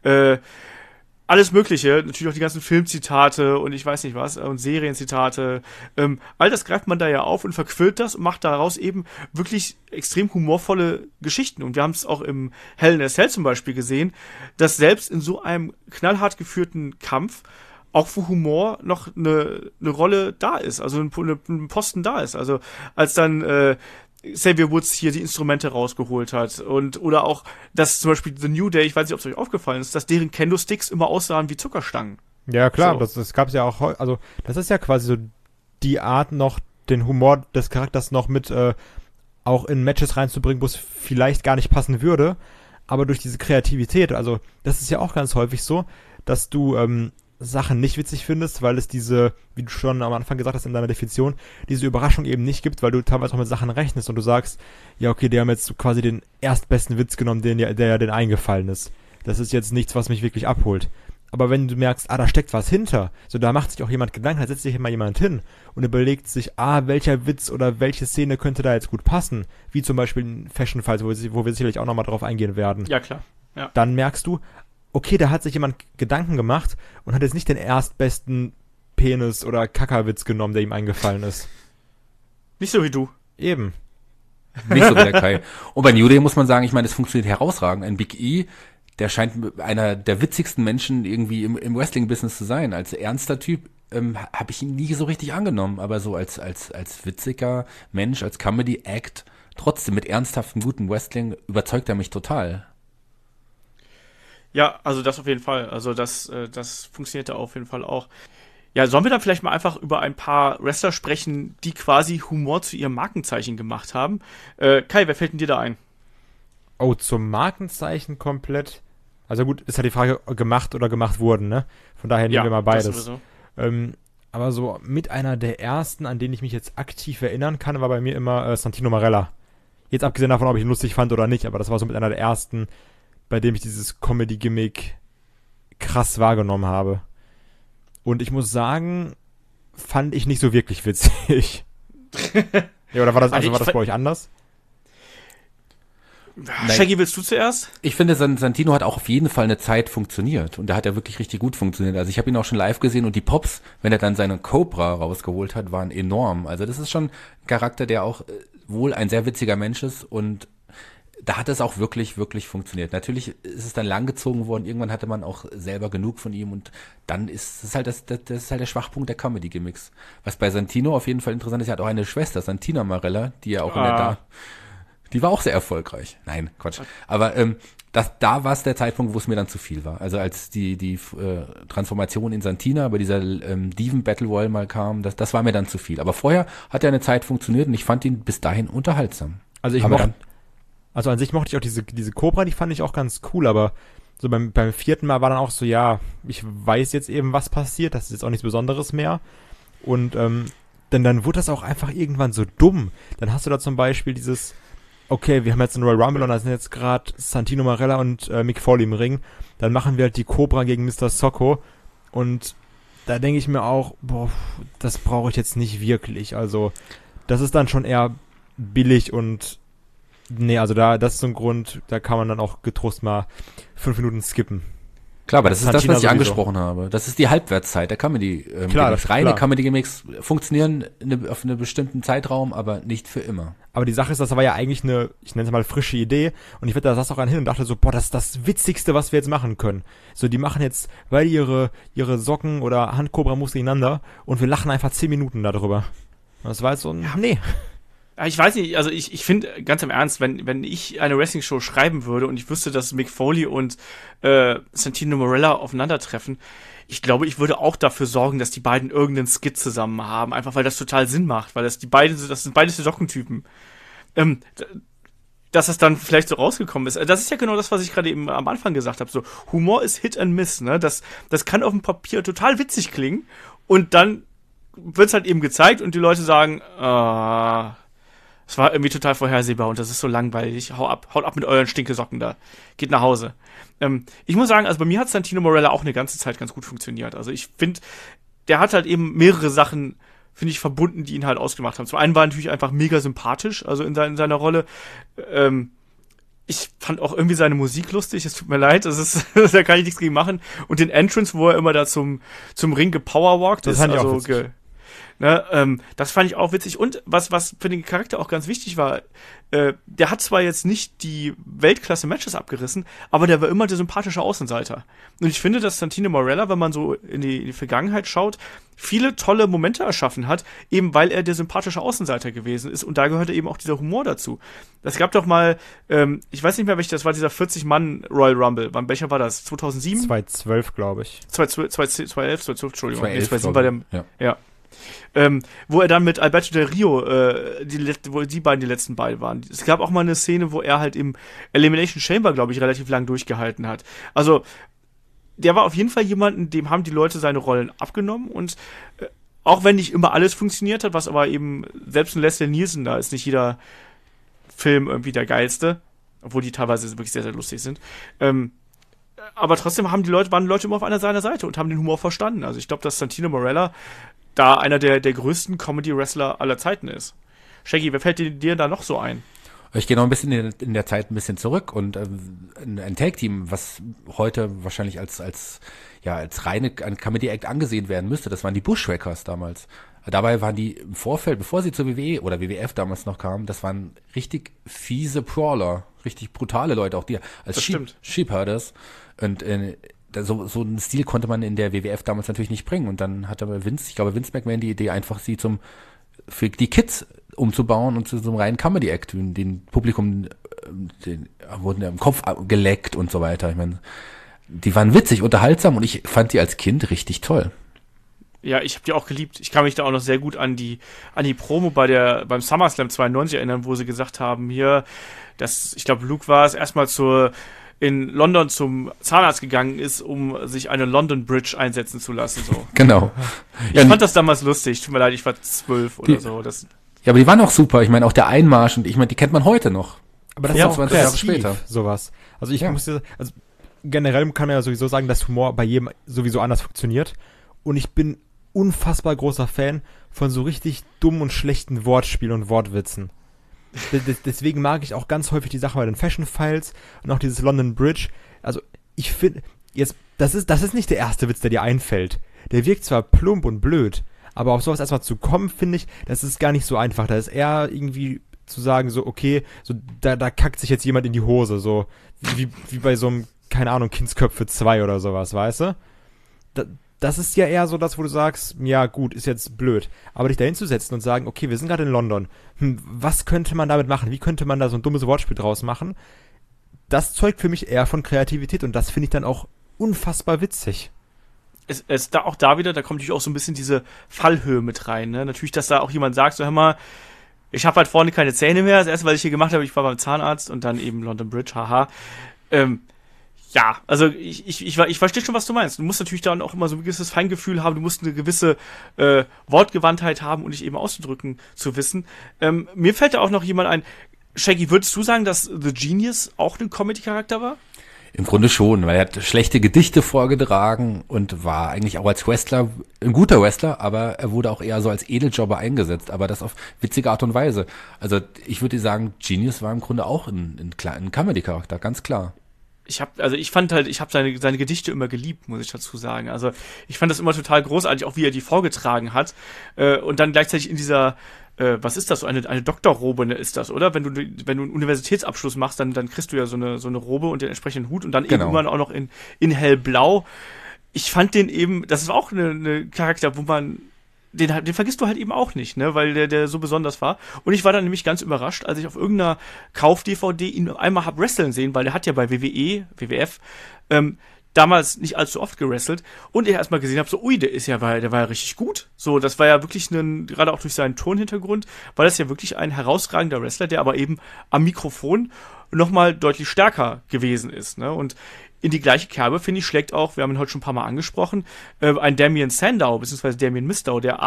Alles Mögliche, natürlich auch die ganzen Filmzitate und ich weiß nicht was, und Serienzitate. All das greift man da ja auf und verquillt das und macht daraus eben wirklich extrem humorvolle Geschichten. Und wir haben es auch im Hell in a Cell zum Beispiel gesehen, dass selbst in so einem knallhart geführten Kampf auch für Humor noch eine Rolle da ist, also ein Posten da ist. Also als dann Xavier Woods hier die Instrumente rausgeholt hat oder auch, dass zum Beispiel The New Day, ich weiß nicht, ob es euch aufgefallen ist, dass deren Kendo-Sticks immer aussahen wie Zuckerstangen. Ja, klar, So. das gab es ja auch, also das ist ja quasi so die Art noch, den Humor des Charakters noch mit auch in Matches reinzubringen, wo es vielleicht gar nicht passen würde, aber durch diese Kreativität, also das ist ja auch ganz häufig so, dass du Sachen nicht witzig findest, weil es diese, wie du schon am Anfang gesagt hast in deiner Definition, diese Überraschung eben nicht gibt, weil du teilweise auch mit Sachen rechnest und du sagst, ja okay, die haben jetzt quasi den erstbesten Witz genommen, der den eingefallen ist. Das ist jetzt nichts, was mich wirklich abholt. Aber wenn du merkst, da steckt was hinter, so da macht sich auch jemand Gedanken, da setzt sich immer jemand hin und überlegt sich, welcher Witz oder welche Szene könnte da jetzt gut passen, wie zum Beispiel in Fashion Files, wo wir sicherlich auch nochmal drauf eingehen werden. Ja, klar. Ja. Dann merkst du, okay, da hat sich jemand Gedanken gemacht und hat jetzt nicht den erstbesten Penis- oder Kackerwitz genommen, der ihm eingefallen ist. Nicht so wie du. Eben. Nicht so wie der Kai. Und bei New Day muss man sagen, ich meine, es funktioniert herausragend. Ein Big E, der scheint einer der witzigsten Menschen irgendwie im Wrestling-Business zu sein. Als ernster Typ habe ich ihn nie so richtig angenommen, aber so als witziger Mensch, als Comedy-Act, trotzdem mit ernsthaftem, gutem Wrestling überzeugt er mich total. Ja, also das auf jeden Fall. Also das funktioniert da auf jeden Fall auch. Ja, sollen wir dann vielleicht mal einfach über ein paar Wrestler sprechen, die quasi Humor zu ihrem Markenzeichen gemacht haben? Kai, wer fällt denn dir da ein? Oh, zum Markenzeichen komplett. Also gut, ist ja die Frage, gemacht oder gemacht wurden, ne? Von daher nehmen wir mal beides. Das sowieso. Aber so mit einer der ersten, an denen ich mich jetzt aktiv erinnern kann, war bei mir immer Santino Marella. Jetzt abgesehen davon, ob ich ihn lustig fand oder nicht, aber das war so mit einer der ersten, bei dem ich dieses Comedy-Gimmick krass wahrgenommen habe. Und ich muss sagen, fand ich nicht so wirklich witzig. Ja, oder war das bei euch anders? Shaggy, willst du zuerst? Ich finde, Santino hat auch auf jeden Fall eine Zeit funktioniert und da hat er wirklich richtig gut funktioniert. Also ich habe ihn auch schon live gesehen und die Pops, wenn er dann seine Cobra rausgeholt hat, waren enorm. Also das ist schon ein Charakter, der auch wohl ein sehr witziger Mensch ist und da hat es auch wirklich, wirklich funktioniert. Natürlich ist es dann langgezogen worden, irgendwann hatte man auch selber genug von ihm und dann ist es halt das ist halt der Schwachpunkt der Comedy-Gimmicks. Was bei Santino auf jeden Fall interessant ist, er hat auch eine Schwester, Santina Marella, die ja auch die war auch sehr erfolgreich. Nein, Quatsch. Aber da war es der Zeitpunkt, wo es mir dann zu viel war. Also als die Transformation in Santina bei dieser Diven Battle Royale mal kam, das war mir dann zu viel. Aber vorher hat er eine Zeit funktioniert und ich fand ihn bis dahin unterhaltsam. Also an sich mochte ich auch diese Cobra, die fand ich auch ganz cool, aber so beim vierten Mal war dann auch so, ja, ich weiß jetzt eben, was passiert, das ist jetzt auch nichts Besonderes mehr. Und dann wurde das auch einfach irgendwann so dumm. Dann hast du da zum Beispiel dieses, okay, wir haben jetzt einen Royal Rumble und da sind jetzt gerade Santino Marella und Mick Foley im Ring. Dann machen wir halt die Cobra gegen Mr. Socko. Und da denke ich mir auch, das brauche ich jetzt nicht wirklich. Also, das ist dann schon eher billig und nee, also das ist so ein Grund, da kann man dann auch getrost mal 5 Minuten skippen. Klar, aber das ist das, was ich sowieso angesprochen habe. Das ist die Halbwertszeit der Comedy-Gimmicks. Reine Comedy-Gimmicks funktionieren auf einem bestimmten Zeitraum, aber nicht für immer. Aber die Sache ist, das war ja eigentlich eine, ich nenne es mal frische Idee und da saß auch einer hin und dachte so, das ist das Witzigste, was wir jetzt machen können. So, die machen jetzt beide ihre Socken oder Handkobra-Moves gegeneinander und wir lachen einfach 10 Minuten darüber. Und das war jetzt so, nee. Ich weiß nicht, also ich finde, ganz im Ernst, wenn ich eine Wrestling-Show schreiben würde und ich wüsste, dass Mick Foley und Santino Marella aufeinandertreffen, ich glaube, ich würde auch dafür sorgen, dass die beiden irgendeinen Skit zusammen haben, einfach weil das total Sinn macht, weil das sind beides die Sockentypen. Dass das dann vielleicht so rausgekommen ist. Das ist ja genau das, was ich gerade eben am Anfang gesagt habe. So, Humor ist Hit and Miss, ne? Das kann auf dem Papier total witzig klingen und dann wird's halt eben gezeigt und die Leute sagen, es war irgendwie total vorhersehbar und das ist so langweilig. Haut ab mit euren Stinkesocken da. Geht nach Hause. Ich muss sagen, also bei mir hat Santino Marella auch eine ganze Zeit ganz gut funktioniert. Also ich finde, der hat halt eben mehrere Sachen, finde ich, verbunden, die ihn halt ausgemacht haben. Zum einen war er natürlich einfach mega sympathisch, also in seiner Rolle. Ich fand auch irgendwie seine Musik lustig, es tut mir leid, da kann ich nichts gegen machen. Und den Entrance, wo er immer da zum Ring gepowerwalkt ist, also das fand ich auch witzig. Und was für den Charakter auch ganz wichtig war, der hat zwar jetzt nicht die Weltklasse-Matches abgerissen, aber der war immer der sympathische Außenseiter. Und ich finde, dass Santino Marella, wenn man so in die Vergangenheit schaut, viele tolle Momente erschaffen hat, eben weil er der sympathische Außenseiter gewesen ist. Und da gehörte eben auch dieser Humor dazu. Es gab doch mal, ich weiß nicht mehr, das war dieser 40-Mann Royal Rumble. Welcher war das? 2007? 2012, glaube ich. 2011, Entschuldigung. 2011 war der, ja. Wo er dann mit Alberto Del Rio, wo die beiden die letzten beiden waren. Es gab auch mal eine Szene, wo er halt im Elimination Chamber, glaube ich, relativ lang durchgehalten hat. Also, der war auf jeden Fall jemanden, dem haben die Leute seine Rollen abgenommen und auch wenn nicht immer alles funktioniert hat, was aber eben, selbst in Leslie Nielsen, da ist nicht jeder Film irgendwie der geilste, obwohl die teilweise wirklich sehr, sehr lustig sind. aber trotzdem waren die Leute immer auf seiner Seite und haben den Humor verstanden. Also ich glaube, dass Santino Marella da einer der größten Comedy-Wrestler aller Zeiten ist. Shaggy, wer fällt dir da noch so ein? Ich gehe noch ein bisschen in der Zeit ein bisschen zurück und ein Tag-Team, was heute wahrscheinlich als reine Comedy-Act angesehen werden müsste, das waren die Bushwhackers damals. Dabei waren die im Vorfeld, bevor sie zur WWE oder WWF damals noch kamen, das waren richtig fiese Brawler, richtig brutale Leute, auch die als Sheepherders. Und so einen Stil konnte man in der WWF damals natürlich nicht bringen. Und dann hatte aber Vince McMahon die Idee, einfach sie für die Kids umzubauen und zu so einem reinen Comedy-Act, den Publikum, wurden im Kopf geleckt und so weiter. Ich meine, die waren witzig, unterhaltsam und ich fand die als Kind richtig toll. Ja, ich habe die auch geliebt. Ich kann mich da auch noch sehr gut an die Promo beim SummerSlam 92 erinnern, wo sie gesagt haben, ich glaube, Luke war es, erstmal in London zum Zahnarzt gegangen ist, um sich eine London Bridge einsetzen zu lassen. So. Genau. Ich fand das damals lustig. Tut mir leid, ich war 12 oder so. Ja, aber die waren auch super. Ich meine, auch der Einmarsch und ich meine, die kennt man heute noch. Aber das ist auch 20 Jahre später. Sowas. Also generell kann man ja sowieso sagen, dass Humor bei jedem sowieso anders funktioniert. Und ich bin unfassbar großer Fan von so richtig dummen und schlechten Wortspielen und Wortwitzen. Deswegen mag ich auch ganz häufig die Sache bei den Fashion Files und auch dieses London Bridge. Also ich finde, das ist nicht der erste Witz, der dir einfällt. Der wirkt zwar plump und blöd, aber auf sowas erstmal zu kommen, finde ich, das ist gar nicht so einfach. Da ist eher irgendwie zu sagen, so, okay, so, da kackt sich jetzt jemand in die Hose, so, wie bei so einem, keine Ahnung, Kindsköpfe 2 oder sowas, weißt du? Das ist ja eher so das, wo du sagst, ja gut, ist jetzt blöd. Aber dich da hinzusetzen und sagen, okay, wir sind gerade in London. Was könnte man damit machen? Wie könnte man da so ein dummes Wortspiel draus machen? Das zeugt für mich eher von Kreativität und das finde ich dann auch unfassbar witzig. Es da auch da wieder, da kommt natürlich auch so ein bisschen diese Fallhöhe mit rein. Ne? Natürlich, dass da auch jemand sagt, so hör mal, ich habe halt vorne keine Zähne mehr. Das erste, was ich hier gemacht habe, ich war beim Zahnarzt und dann eben London Bridge, haha. Ja, also ich verstehe schon, was du meinst. Du musst natürlich dann auch immer so ein gewisses Feingefühl haben, du musst eine gewisse Wortgewandtheit haben, um dich eben auszudrücken zu wissen. Mir fällt da auch noch jemand ein. Shaggy, würdest du sagen, dass The Genius auch ein Comedy-Charakter war? Im Grunde schon, weil er hat schlechte Gedichte vorgetragen und war eigentlich auch als Wrestler ein guter Wrestler, aber er wurde auch eher so als Edeljobber eingesetzt, aber das auf witzige Art und Weise. Also ich würde sagen, Genius war im Grunde auch ein Comedy-Charakter, ganz klar. Ich habe seine Gedichte immer geliebt, muss ich dazu sagen. Also ich fand das immer total großartig, auch wie er die vorgetragen hat. Und dann gleichzeitig in dieser, was ist das, so eine Doktorrobe ist das, oder? Wenn du einen Universitätsabschluss machst, dann kriegst du ja so eine Robe und den entsprechenden Hut und dann eben immer auch noch in hellblau. Ich fand den eben, das ist auch eine Charakter, wo man den vergisst du halt eben auch nicht, ne, weil der so besonders war. Und ich war dann nämlich ganz überrascht, als ich auf irgendeiner Kauf-DVD ihn einmal hab wresteln sehen, weil der hat ja bei WWF, damals nicht allzu oft gewrestelt und ich erstmal gesehen habe, so, ui, der war ja richtig gut. So, das war ja wirklich gerade auch durch seinen Tonhintergrund, war das ja wirklich ein herausragender Wrestler, der aber eben am Mikrofon nochmal deutlich stärker gewesen ist, ne, und in die gleiche Kerbe, finde ich, schlägt auch, wir haben ihn heute schon ein paar Mal angesprochen, ein Damien Sandow, beziehungsweise Damien Mizdow, der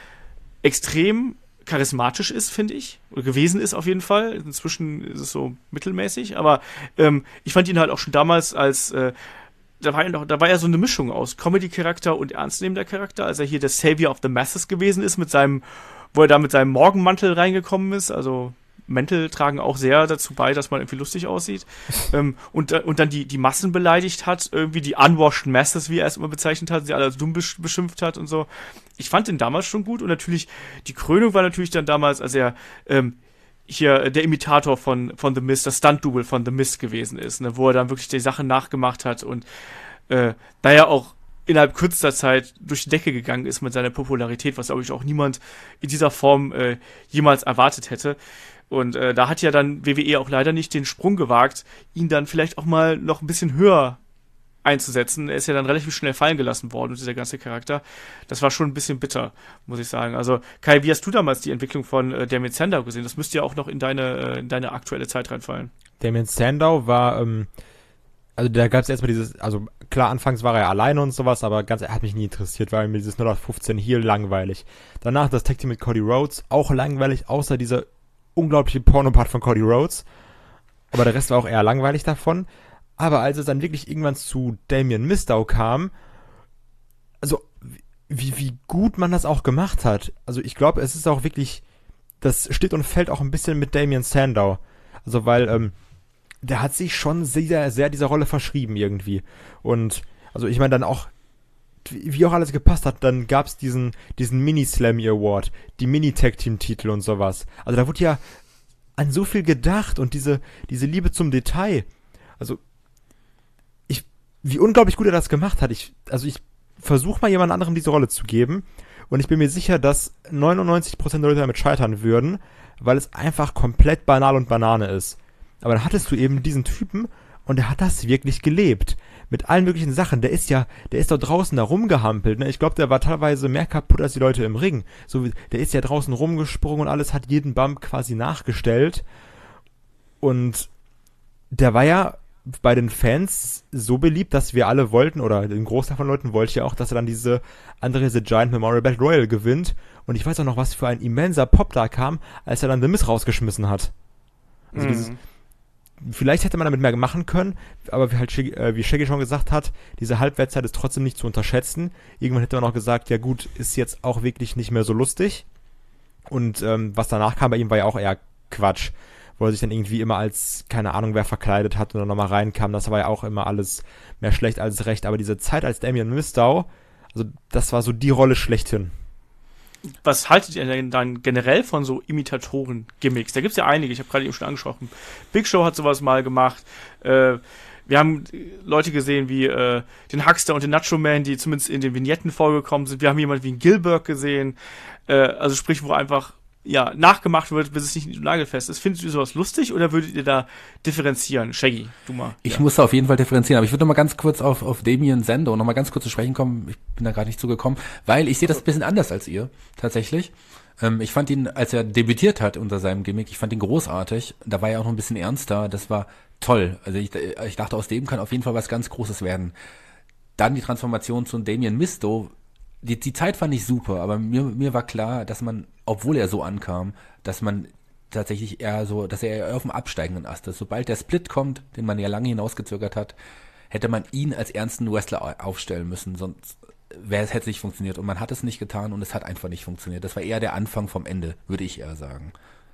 extrem charismatisch ist, finde ich, oder gewesen ist auf jeden Fall. Inzwischen ist es so mittelmäßig, aber ich fand ihn halt auch schon damals als, da war ja so eine Mischung aus Comedy-Charakter und ernstnehmender Charakter, als er hier der Savior of the Masses gewesen ist, wo er da mit seinem Morgenmantel reingekommen ist, also Mäntel tragen auch sehr dazu bei, dass man irgendwie lustig aussieht. Und dann die Massen beleidigt hat, irgendwie die unwashed masses, wie er es immer bezeichnet hat, sie alle als dumm beschimpft hat und so. Ich fand den damals schon gut und natürlich, die Krönung war natürlich dann damals, als er hier der Imitator von The Miz, das Stunt-Double von The Miz gewesen ist, ne, wo er dann wirklich die Sachen nachgemacht hat und da ja auch innerhalb kürzester Zeit durch die Decke gegangen ist mit seiner Popularität, was, glaube ich, auch niemand in dieser Form jemals erwartet hätte. Und da hat ja dann WWE auch leider nicht den Sprung gewagt, ihn dann vielleicht auch mal noch ein bisschen höher einzusetzen. Er ist ja dann relativ schnell fallen gelassen worden, dieser ganze Charakter. Das war schon ein bisschen bitter, muss ich sagen. Also Kai, wie hast du damals die Entwicklung von Damien Sandow gesehen? Das müsste ja auch noch in deine aktuelle Zeit reinfallen. Damien Sandow war, also da gab es erstmal also klar, anfangs war er alleine und sowas, aber er hat mich nie interessiert, weil mir dieses 0815 hier langweilig. Danach das Tag Team mit Cody Rhodes, auch langweilig, außer dieser unglaubliche Pornopart von Cody Rhodes. Aber der Rest war auch eher langweilig davon. Aber als es dann wirklich irgendwann zu Damien Mizdow kam, also wie gut man das auch gemacht hat. Also ich glaube, es ist auch wirklich, das steht und fällt auch ein bisschen mit Damien Sandow. Also weil, der hat sich schon sehr, sehr dieser Rolle verschrieben irgendwie. Und also ich meine dann auch, wie auch alles gepasst hat, dann gab's diesen Mini-Slammy Award, die Mini-Tag-Team-Titel und sowas. Also da wurde ja an so viel gedacht und diese Liebe zum Detail. Also wie unglaublich gut er das gemacht hat. Ich versuche mal jemand anderem diese Rolle zu geben und ich bin mir sicher, dass 99% der Leute damit scheitern würden, weil es einfach komplett banal und Banane ist. Aber dann hattest du eben diesen Typen und der hat das wirklich gelebt. Mit allen möglichen Sachen. Der ist da draußen da rumgehampelt. Ne? Ich glaube, der war teilweise mehr kaputt als die Leute im Ring. Der ist ja draußen rumgesprungen und alles, hat jeden Bump quasi nachgestellt. Und der war ja bei den Fans so beliebt, dass wir alle wollten, oder ein Großteil von Leuten wollte ja auch, dass er dann diese Andre the Giant Memorial Battle Royal gewinnt. Und ich weiß auch noch, was für ein immenser Pop da kam, als er dann The Miz rausgeschmissen hat. Also vielleicht hätte man damit mehr machen können, aber wie Shaggy schon gesagt hat, diese Halbwertszeit ist trotzdem nicht zu unterschätzen. Irgendwann hätte man auch gesagt, ja gut, ist jetzt auch wirklich nicht mehr so lustig. Und was danach kam bei ihm, war ja auch eher Quatsch. Wo er sich dann irgendwie immer als, keine Ahnung, wer verkleidet hat und dann nochmal reinkam. Das war ja auch immer alles mehr schlecht als recht. Aber diese Zeit als Damien Mizdow, also das war so die Rolle schlechthin. Was haltet ihr denn dann generell von so Imitatoren-Gimmicks? Da gibt's ja einige, ich habe gerade eben schon angesprochen. Big Show hat sowas mal gemacht. Wir haben Leute gesehen wie den Huckster und den Nacho Man, die zumindest in den Vignetten vorgekommen sind. Wir haben jemanden wie einen Gilbert gesehen. Also sprich, wo einfach nachgemacht wird, bis es nicht nagelfest ist. Findet ihr sowas lustig oder würdet ihr da differenzieren? Shaggy, du mal. Ich muss da auf jeden Fall differenzieren, aber ich würde noch mal ganz kurz auf Damien Sandow noch mal ganz kurz zu sprechen kommen. Ich bin da gerade nicht zugekommen, weil ich sehe das ein bisschen anders als ihr, tatsächlich. Ich fand ihn, als er debütiert hat unter seinem Gimmick, ich fand ihn großartig. Da war er auch noch ein bisschen ernster. Das war toll. Also ich dachte, aus dem kann auf jeden Fall was ganz Großes werden. Dann die Transformation zu Damien Mizdow. Die Zeit fand ich super, aber mir war klar, dass man, obwohl er so ankam, dass man tatsächlich dass er eher auf dem absteigenden Ast ist. Sobald der Split kommt, den man ja lange hinausgezögert hat, hätte man ihn als ernsten Wrestler aufstellen müssen, sonst hätte es nicht funktioniert. Und man hat es nicht getan und es hat einfach nicht funktioniert. Das war eher der Anfang vom Ende, würde ich eher sagen.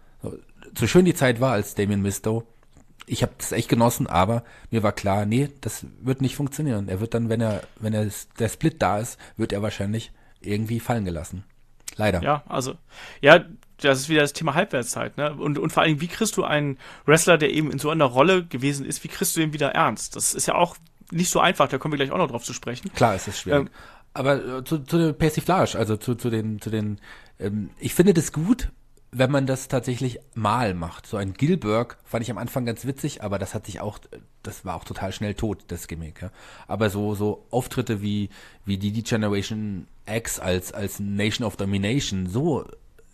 So schön die Zeit war als Damien Mizdow, ich habe das echt genossen, aber mir war klar, nee, das wird nicht funktionieren. Er wird dann, wenn der Split da ist, wird er wahrscheinlich irgendwie fallen gelassen. Leider. Ja, also, das ist wieder das Thema Halbwertszeit, ne? Und vor allem, wie kriegst du einen Wrestler, der eben in so einer Rolle gewesen ist, wie kriegst du ihn wieder ernst? Das ist ja auch nicht so einfach, da kommen wir gleich auch noch drauf zu sprechen. Klar, es ist schwierig. Aber zu der Persiflage, also zu den ich finde das gut, wenn man das tatsächlich mal macht. So ein Gilbert fand ich am Anfang ganz witzig, aber das war auch total schnell tot, das Gimmick. Ja. Aber so Auftritte wie die Generation X als Nation of Domination, so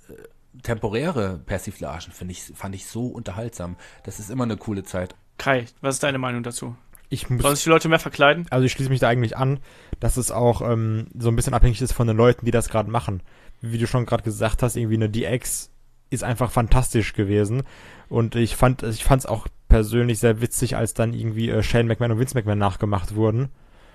temporäre Persiflagen fand ich so unterhaltsam. Das ist immer eine coole Zeit. Kai, was ist deine Meinung dazu? Sollen sich die Leute mehr verkleiden? Also ich schließe mich da eigentlich an, dass es auch so ein bisschen abhängig ist von den Leuten, die das gerade machen. Wie du schon gerade gesagt hast, irgendwie eine DX ist einfach fantastisch gewesen. Und ich fand's auch persönlich sehr witzig, als dann irgendwie Shane McMahon und Vince McMahon nachgemacht wurden.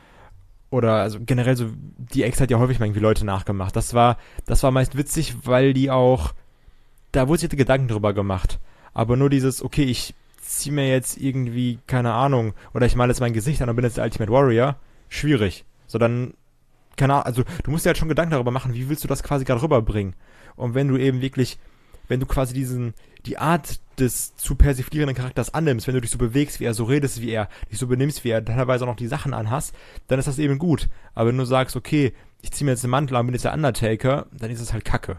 Oder also generell so, DX hat ja häufig mal irgendwie Leute nachgemacht. Das war meist witzig, weil die auch, da wurde sich Gedanken drüber gemacht. Aber nur dieses, okay, ich zieh mir jetzt irgendwie, keine Ahnung, oder ich male jetzt mein Gesicht an und bin jetzt der Ultimate Warrior, schwierig. So dann, keine Ahnung, also du musst dir halt schon Gedanken darüber machen, wie willst du das quasi gerade rüberbringen. Und wenn du eben wirklich, wenn du quasi die Art des zu persiflierenden Charakters annimmst, wenn du dich so bewegst wie er, so redest wie er, dich so benimmst wie er, teilweise auch noch die Sachen anhast, dann ist das eben gut. Aber wenn du sagst, okay, ich zieh mir jetzt den Mantel an, bin jetzt der Undertaker, dann ist das halt Kacke.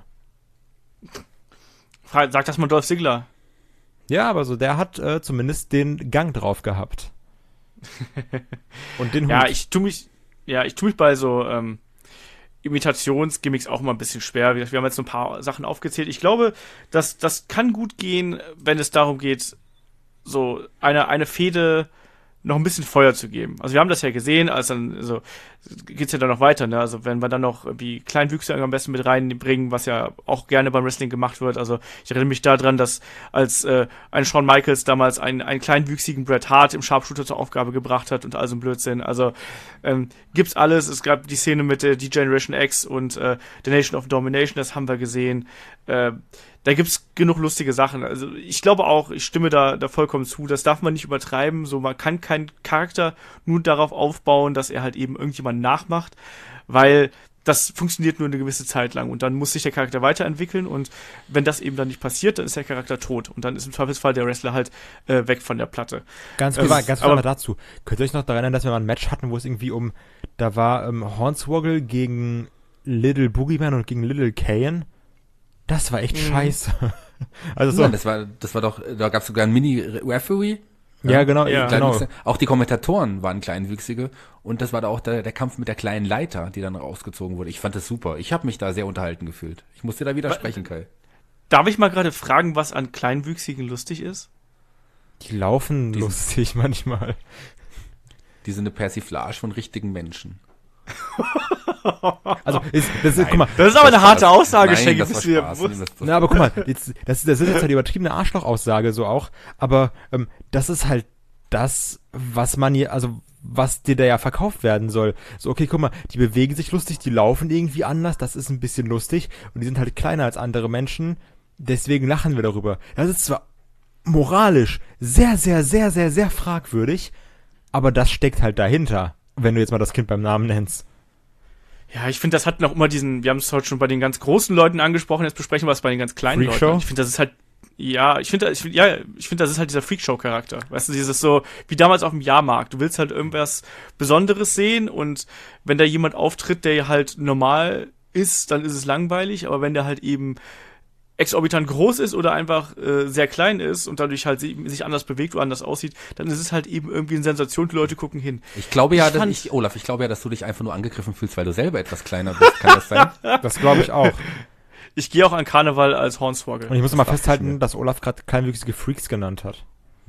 Sag das mal Dolph Ziggler. Ja, aber so, der hat zumindest den Gang drauf gehabt. Und den Hut. Ich tu mich bei so Imitationsgimmicks auch immer ein bisschen schwer. Wir haben jetzt so ein paar Sachen aufgezählt. Ich glaube, das kann gut gehen, wenn es darum geht, so eine Fehde noch ein bisschen Feuer zu geben. Also wir haben das ja gesehen, als dann, also geht's ja dann noch weiter, ne? Also wenn wir dann noch irgendwie Kleinwüchsige am besten mit reinbringen, was ja auch gerne beim Wrestling gemacht wird. Also ich erinnere mich daran, dass als ein Shawn Michaels damals einen kleinwüchsigen Bret Hart im Sharpshooter zur Aufgabe gebracht hat und all so ein Blödsinn. Also gibt's alles. Es gab die Szene mit der D-Generation X und der Nation of Domination, das haben wir gesehen. Da gibt's genug lustige Sachen. Also ich glaube auch, ich stimme da vollkommen zu. Das darf man nicht übertreiben. So, man kann keinen Charakter nur darauf aufbauen, dass er halt eben irgendjemand nachmacht, weil das funktioniert nur eine gewisse Zeit lang und dann muss sich der Charakter weiterentwickeln und wenn das eben dann nicht passiert, dann ist der Charakter tot und dann ist im Zweifelsfall der Wrestler halt weg von der Platte. Ganz kurz mal dazu. Könnt ihr euch noch daran erinnern, dass wir mal ein Match hatten, wo es irgendwie da war Hornswoggle gegen Little Boogeyman und gegen Little Kayan? Das war echt scheiße. Also so. Nein, das war doch, da gab es sogar einen Mini-Referee. Ja, genau. Auch die Kommentatoren waren Kleinwüchsige und das war da auch der Kampf mit der kleinen Leiter, die dann rausgezogen wurde. Ich fand das super. Ich habe mich da sehr unterhalten gefühlt. Ich muss dir da widersprechen, Kai. Darf ich mal gerade fragen, was an Kleinwüchsigen lustig ist? Die laufen lustig manchmal. Die sind eine Persiflage von richtigen Menschen. Also, guck mal. Das ist aber eine harte Aussage, Shaggy. Na, aber guck mal, das ist jetzt halt die übertriebene Arschloch-Aussage so auch, aber das ist halt das, was dir da ja verkauft werden soll. So, okay, guck mal, die bewegen sich lustig, die laufen irgendwie anders, das ist ein bisschen lustig und die sind halt kleiner als andere Menschen, deswegen lachen wir darüber. Das ist zwar moralisch sehr, sehr, sehr, sehr, sehr fragwürdig, aber das steckt halt dahinter, wenn du jetzt mal das Kind beim Namen nennst. Ja, ich finde, das hat noch immer wir haben es heute schon bei den ganz großen Leuten angesprochen, jetzt besprechen wir es bei den ganz kleinen Leuten. Ich finde, das ist halt, ich finde, das ist halt dieser Freakshow-Charakter. Weißt du, dieses so, wie damals auf dem Jahrmarkt. Du willst halt irgendwas Besonderes sehen und wenn da jemand auftritt, der halt normal ist, dann ist es langweilig, aber wenn der halt eben exorbitant groß ist oder einfach sehr klein ist und dadurch halt sich anders bewegt oder anders aussieht, dann ist es halt eben irgendwie eine Sensation, die Leute gucken hin. Ich glaube ja, dass du dich einfach nur angegriffen fühlst, weil du selber etwas kleiner bist. Kann das sein? Das glaube ich auch. Ich gehe auch an Karneval als Hornswoggle. Und ich muss mal festhalten, dass Olaf gerade kleinwüchsige Freaks genannt hat.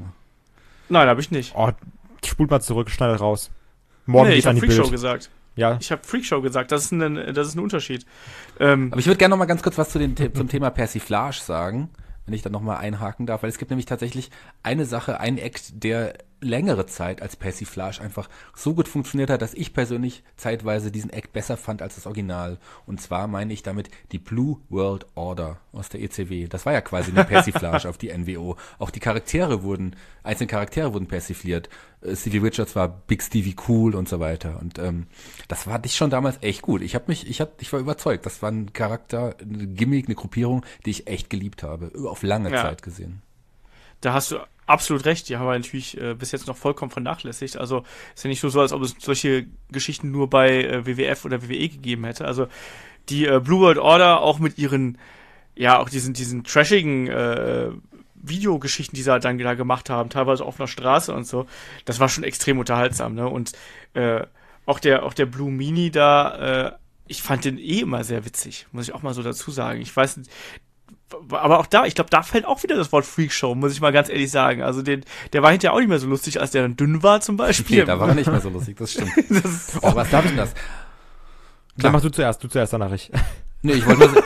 Nein, habe ich nicht. Oh, spult mal zurück, schneidet raus. Morgen geht an die Bild. Ich habe Freakshow gesagt. Ja. Ich habe Freakshow gesagt, das ist ein Unterschied. Aber ich würde gerne noch mal ganz kurz was zum Thema Persiflage sagen, wenn ich da noch mal einhaken darf, weil es gibt nämlich tatsächlich eine Sache, einen Act, der längere Zeit als Persiflage einfach so gut funktioniert hat, dass ich persönlich zeitweise diesen Act besser fand als das Original. Und zwar meine ich damit die Blue World Order aus der ECW. Das war ja quasi eine Persiflage auf die NWO. Auch die einzelne Charaktere wurden persifliert. Stevie Richards war Big Stevie Cool und so weiter. Und das fand ich schon damals echt gut. Ich war überzeugt. Das war ein Charakter, eine Gimmick, eine Gruppierung, die ich echt geliebt habe. Auf lange Zeit gesehen. Da hast du absolut recht, die haben wir natürlich bis jetzt noch vollkommen vernachlässigt. Also ist ja nicht nur so, als ob es solche Geschichten nur bei WWF oder WWE gegeben hätte. Also die Blue World Order auch mit ihren, ja, auch diesen trashigen Videogeschichten, die sie halt dann da gemacht haben, teilweise auf einer Straße und so, das war schon extrem unterhaltsam, ne? Und auch der Blue Meanie da, ich fand den immer sehr witzig, muss ich auch mal so dazu sagen. Ich weiß nicht, aber auch da, ich glaube, da fällt auch wieder das Wort Freakshow, muss ich mal ganz ehrlich sagen. Also der war hinterher auch nicht mehr so lustig, als der dann dünn war zum Beispiel. Nee, da war er nicht mehr so lustig, das stimmt. Was darf ich denn das? Dann mach du zuerst danach ich. Nee,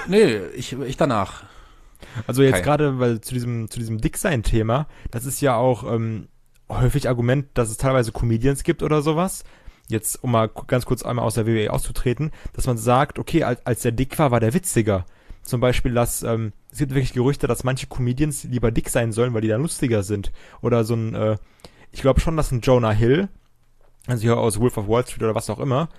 ich danach. Also jetzt gerade, weil zu diesem Dicksein-Thema, das ist ja auch häufig Argument, dass es teilweise Comedians gibt oder sowas. Jetzt, um mal ganz kurz einmal aus der WWE auszutreten, dass man sagt, okay, als der dick war der witziger. Zum Beispiel, es gibt wirklich Gerüchte, dass manche Comedians lieber dick sein sollen, weil die dann lustiger sind. Oder so ich glaube schon, dass ein Jonah Hill, also hier aus Wolf of Wall Street oder was auch immer,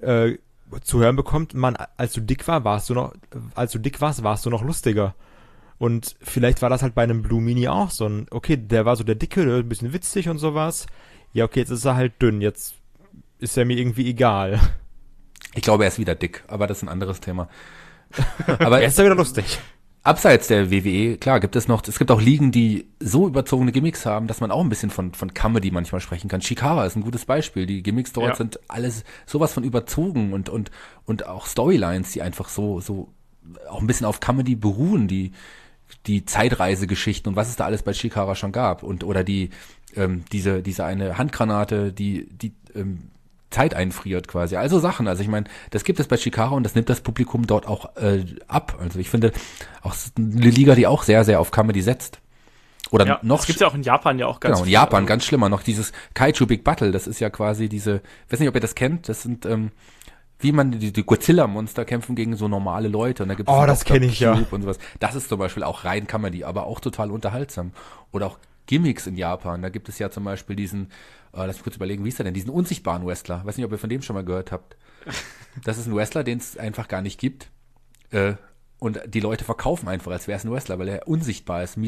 zu hören bekommt, Mann, als du dick warst, warst du noch lustiger. Und vielleicht war das halt bei einem Blue Meanie auch so okay, der war so der Dicke, der ein bisschen witzig und sowas. Ja, okay, jetzt ist er halt dünn, jetzt ist er mir irgendwie egal. Ich glaube, er ist wieder dick, aber das ist ein anderes Thema. Aber er ist ja wieder lustig. Abseits der WWE, klar, es gibt auch Ligen, die so überzogene Gimmicks haben, dass man auch ein bisschen von Comedy manchmal sprechen kann. Chikara ist ein gutes Beispiel. Die Gimmicks dort sind alles sowas von überzogen und auch Storylines, die einfach so auch ein bisschen auf Comedy beruhen, die Zeitreisegeschichten und was es da alles bei Chikara schon gab oder die diese eine Handgranate, die Zeit einfriert quasi. Also Sachen. Also ich meine, das gibt es bei Chikara und das nimmt das Publikum dort auch ab. Also ich finde, auch eine Liga, die auch sehr, sehr auf Comedy setzt. Oder noch. Das gibt's ja auch in Japan ja auch ganz Genau, in Japan ganz schlimmer. Noch dieses Kaiju Big Battle, das ist ja quasi ich weiß nicht, ob ihr das kennt, das sind, wie man die Godzilla-Monster kämpfen gegen so normale Leute. Und da gibt's das kenne ich ja. Und sowas. Das ist zum Beispiel auch rein Comedy, aber auch total unterhaltsam. Oder auch Gimmicks in Japan. Da gibt es ja zum Beispiel diesen, lass mich kurz überlegen, wie ist der denn? Diesen unsichtbaren Wrestler. Weiß nicht, ob ihr von dem schon mal gehört habt. Das ist ein Wrestler, den es einfach gar nicht gibt. Und die Leute verkaufen einfach, als wäre es ein Wrestler, weil er unsichtbar ist.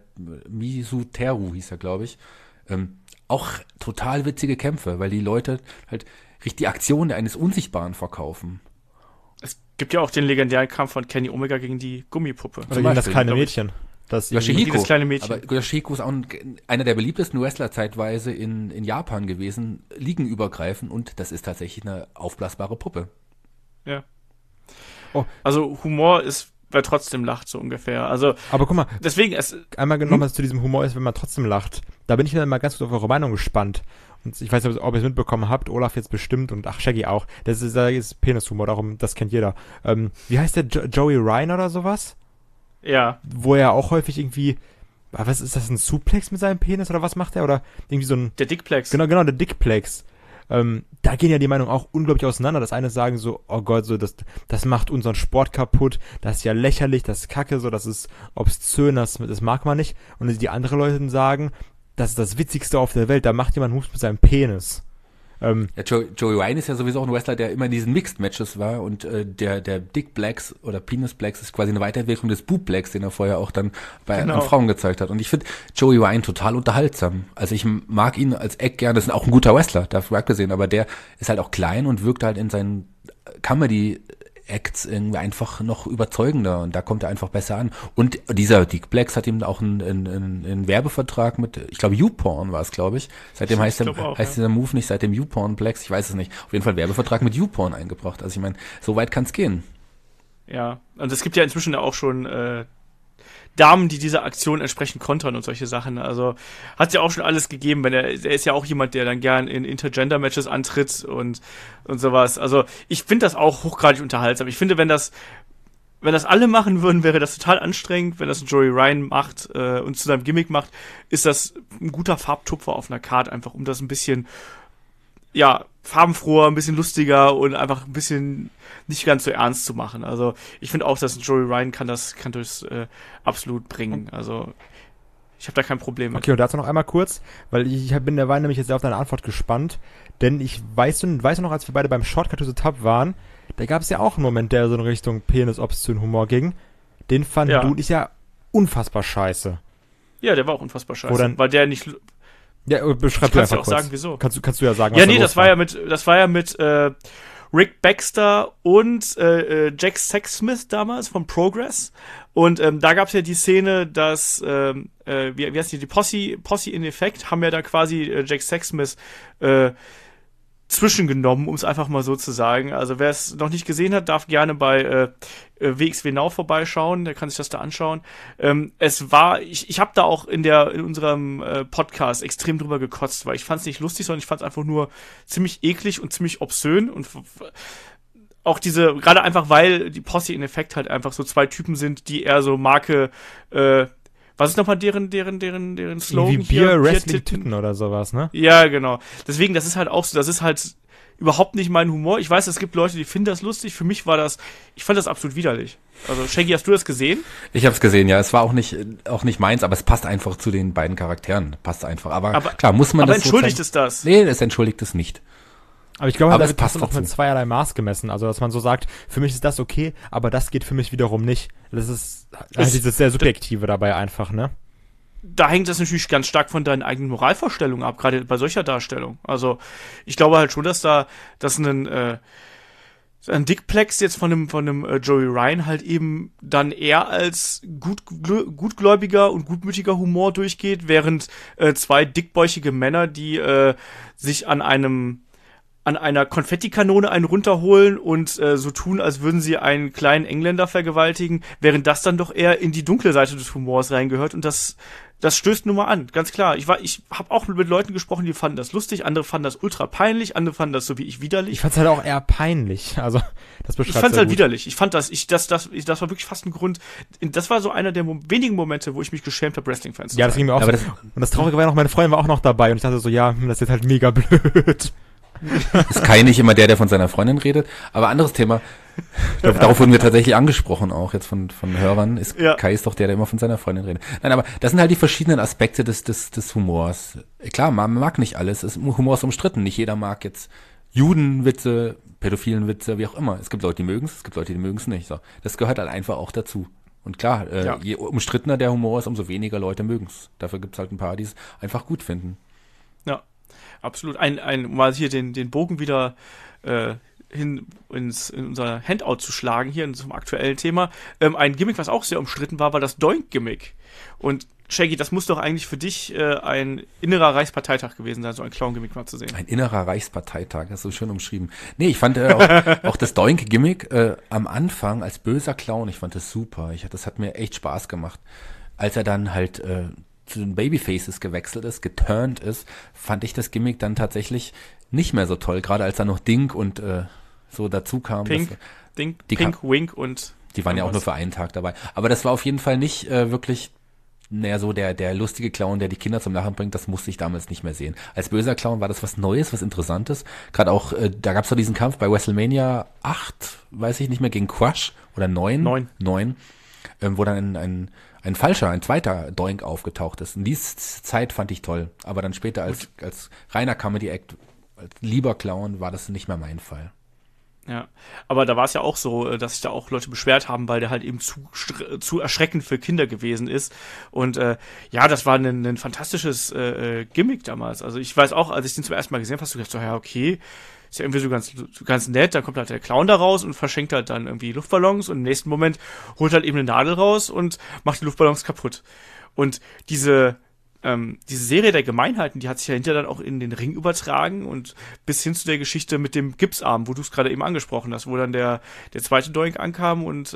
Misuteru hieß er, glaube ich. Auch total witzige Kämpfe, weil die Leute halt die Aktion eines Unsichtbaren verkaufen. Es gibt ja auch den legendären Kampf von Kenny Omega gegen die Gummipuppe. Oder gegen das kleine Mädchen. Yoshihiko, das kleine Mädchen. aber Yoshihiko ist auch einer der beliebtesten Wrestler zeitweise in Japan gewesen, ligenübergreifend, und das ist tatsächlich eine aufblasbare Puppe. Ja. Also Humor ist, wer trotzdem lacht, so ungefähr. Also, aber guck mal, deswegen einmal genommen, was zu diesem Humor ist, wenn man trotzdem lacht. Da bin ich mir mal ganz kurz auf eure Meinung gespannt. Und ich weiß nicht, ob ihr es mitbekommen habt, Olaf jetzt bestimmt und Shaggy auch. Das ist Penishumor, darum, das kennt jeder. Wie heißt der? Joey Ryan oder sowas? Ja. Wo er auch häufig irgendwie, was ist das, ein Suplex mit seinem Penis oder was macht er? Oder irgendwie so ein... Der Dickplex. Genau, der Dickplex. Da gehen ja die Meinungen auch unglaublich auseinander. Das eine sagen so, oh Gott, so das macht unseren Sport kaputt, das ist ja lächerlich, das ist kacke, so, das ist obszön, das mag man nicht. Und die anderen Leute sagen, das ist das Witzigste auf der Welt, da macht jemand Moves mit seinem Penis. Ja, Joey Ryan ist ja sowieso auch ein Wrestler, der immer in diesen Mixed-Matches war, und der Dick Blacks oder Penis Blacks ist quasi eine Weiterentwicklung des Boob Blacks, den er vorher auch dann an Frauen gezeigt hat. Und ich finde Joey Ryan total unterhaltsam. Also ich mag ihn als Eck gerne, das ist auch ein guter Wrestler, dafür abgesehen, aber der ist halt auch klein und wirkt halt in seinen Comedy-Acts irgendwie einfach noch überzeugender, und da kommt er einfach besser an. Und dieser Dick Blacks hat ihm auch einen Werbevertrag mit, ich glaube YouPorn war es, glaube ich. Seitdem heißt dieser Move nicht seitdem YouPorn Blacks, ich weiß es nicht. Auf jeden Fall einen Werbevertrag mit YouPorn eingebracht. Also ich meine, so weit kann es gehen. Ja, und es gibt ja inzwischen auch schon Damen, die diese Aktion entsprechend kontern und solche Sachen. Also hat ja auch schon alles gegeben, er ist ja auch jemand, der dann gern in Intergender-Matches antritt und sowas. Also ich finde das auch hochgradig unterhaltsam. Ich finde, wenn das alle machen würden, wäre das total anstrengend. Wenn das ein Joey Ryan macht und zu seinem Gimmick macht, ist das ein guter Farbtupfer auf einer Card, einfach um das ein bisschen, ja, farbenfroher, ein bisschen lustiger und einfach ein bisschen nicht ganz so ernst zu machen. Also ich finde auch, dass ein Joey Ryan kann das absolut bringen. Also ich habe da kein Problem mit. Okay, und dazu noch einmal kurz, weil ich bin derweil nämlich jetzt sehr auf deine Antwort gespannt, denn ich weißt du noch, als wir beide beim Shortcut to the Top waren, da gab es ja auch einen Moment, der so in Richtung Penis-obszön-Humor ging. Den fanden du und ich ja unfassbar scheiße. Ja, der war auch unfassbar scheiße, weil der nicht... Ja, beschreib du einfach kurz. Sagen, wieso. Kannst du ja sagen, was das war ja mit Rick Baxter und Jack Sexsmith damals von Progress. Und da gab's ja die Szene, dass wie heißt die Posse in Effect haben ja da quasi Jack Sexsmith zwischengenommen, um es einfach mal so zu sagen. Also wer es noch nicht gesehen hat, darf gerne bei WXW Now vorbeischauen, der kann sich das da anschauen. Ich habe da auch in unserem Podcast extrem drüber gekotzt, weil ich fand es nicht lustig, sondern ich fand es einfach nur ziemlich eklig und ziemlich obszön, und auch gerade einfach, weil die Posse in Effekt halt einfach so zwei Typen sind, die eher so Marke, was ist nochmal deren Slogan? Wie Bier, Wrestling, Titten oder sowas, ne? Ja, genau. Deswegen, das ist halt auch so, das ist halt überhaupt nicht mein Humor. Ich weiß, es gibt Leute, die finden das lustig. Für mich ich fand das absolut widerlich. Also, Shaggy, hast du das gesehen? Ich habe es gesehen, ja. Es war auch nicht meins, aber es passt einfach zu den beiden Charakteren. Passt einfach. Aber klar, muss man aber das entschuldigt so es das? Nee, es entschuldigt es nicht. Aber ich glaube, das passt auch mit zweierlei Maß gemessen. Also, dass man so sagt, für mich ist das okay, aber das geht für mich wiederum nicht. Das ist halt dieses sehr Subjektive dabei einfach, ne? Da hängt das natürlich ganz stark von deinen eigenen Moralvorstellungen ab, gerade bei solcher Darstellung. Also, ich glaube halt schon, dass ein Dickplex jetzt von einem Joey Ryan halt eben dann eher als gutgläubiger und gutmütiger Humor durchgeht, während zwei dickbäuchige Männer, die sich an einer Konfettikanone einen runterholen und so tun, als würden sie einen kleinen Engländer vergewaltigen, während das dann doch eher in die dunkle Seite des Humors reingehört und das das stößt nun mal an, ganz klar. Ich habe auch mit Leuten gesprochen, die fanden das lustig, andere fanden das ultra peinlich, andere fanden das so wie ich widerlich. Ich fand's halt auch eher peinlich. Also, das beschreibt Ich fand's sehr halt gut. widerlich. Ich fand das war wirklich fast ein Grund. Das war so einer der wenigen Momente, wo ich mich geschämt habe, Wrestling-Fans zu Ja, das sein. ging mir auch Aber so. Und das Traurige war noch, meine Freundin war auch noch dabei und ich dachte so, ja, das ist jetzt halt mega blöd. Ist Kai nicht immer der von seiner Freundin redet? Aber anderes Thema. Ich glaube, darauf wurden wir tatsächlich angesprochen, auch jetzt von Hörern. Ja. Kai ist doch der immer von seiner Freundin redet. Nein, aber das sind halt die verschiedenen Aspekte des Humors. Klar, man mag nicht alles. Humor ist umstritten. Nicht jeder mag jetzt Judenwitze, pädophilen Witze, wie auch immer. Es gibt Leute, die mögen es gibt Leute, die mögen es nicht. So. Das gehört halt einfach auch dazu. Und klar, je umstrittener der Humor ist, umso weniger Leute mögen es. Dafür gibt es halt ein paar, die es einfach gut finden. Ja, absolut. Um mal hier den Bogen wieder in unser Handout zu schlagen, hier zum aktuellen Thema. Ein Gimmick, was auch sehr umstritten war das Doink-Gimmick. Und Shaggy, das muss doch eigentlich für dich ein innerer Reichsparteitag gewesen sein, so ein Clown-Gimmick mal zu sehen. Ein innerer Reichsparteitag, das ist so schön umschrieben. Nee, ich fand auch das Doink-Gimmick am Anfang als böser Clown, ich fand das super. Das hat mir echt Spaß gemacht. Als er dann halt zu den Babyfaces gewechselt ist, geturnt ist, fand ich das Gimmick dann tatsächlich nicht mehr so toll. Gerade als da noch Dink und so dazu kam. Pink, Wink und... Die waren ja auch nur für einen Tag dabei. Aber das war auf jeden Fall nicht wirklich... Naja, so der lustige Clown, der die Kinder zum Lachen bringt, das musste ich damals nicht mehr sehen. Als böser Clown war das was Neues, was Interessantes. Gerade auch, da gab es doch diesen Kampf bei WrestleMania 8, weiß ich nicht mehr, gegen Crush oder 9, wo dann ein zweiter Doink aufgetaucht ist. Und diese Zeit fand ich toll. Aber dann später als reiner Comedy-Act, als lieber Clown, war das nicht mehr mein Fall. Ja, aber da war es ja auch so, dass sich da auch Leute beschwert haben, weil der halt eben zu erschreckend für Kinder gewesen ist. Und das war ein fantastisches Gimmick damals. Also ich weiß auch, als ich den zum ersten Mal gesehen habe, hast du gedacht, so, ja, okay, ist ja irgendwie so ganz nett. Dann kommt halt der Clown da raus und verschenkt halt dann irgendwie Luftballons und im nächsten Moment holt halt eben eine Nadel raus und macht die Luftballons kaputt. Und diese Serie der Gemeinheiten, die hat sich ja hinterher dann auch in den Ring übertragen und bis hin zu der Geschichte mit dem Gipsarm, wo du es gerade eben angesprochen hast, wo dann der zweite Doink ankam und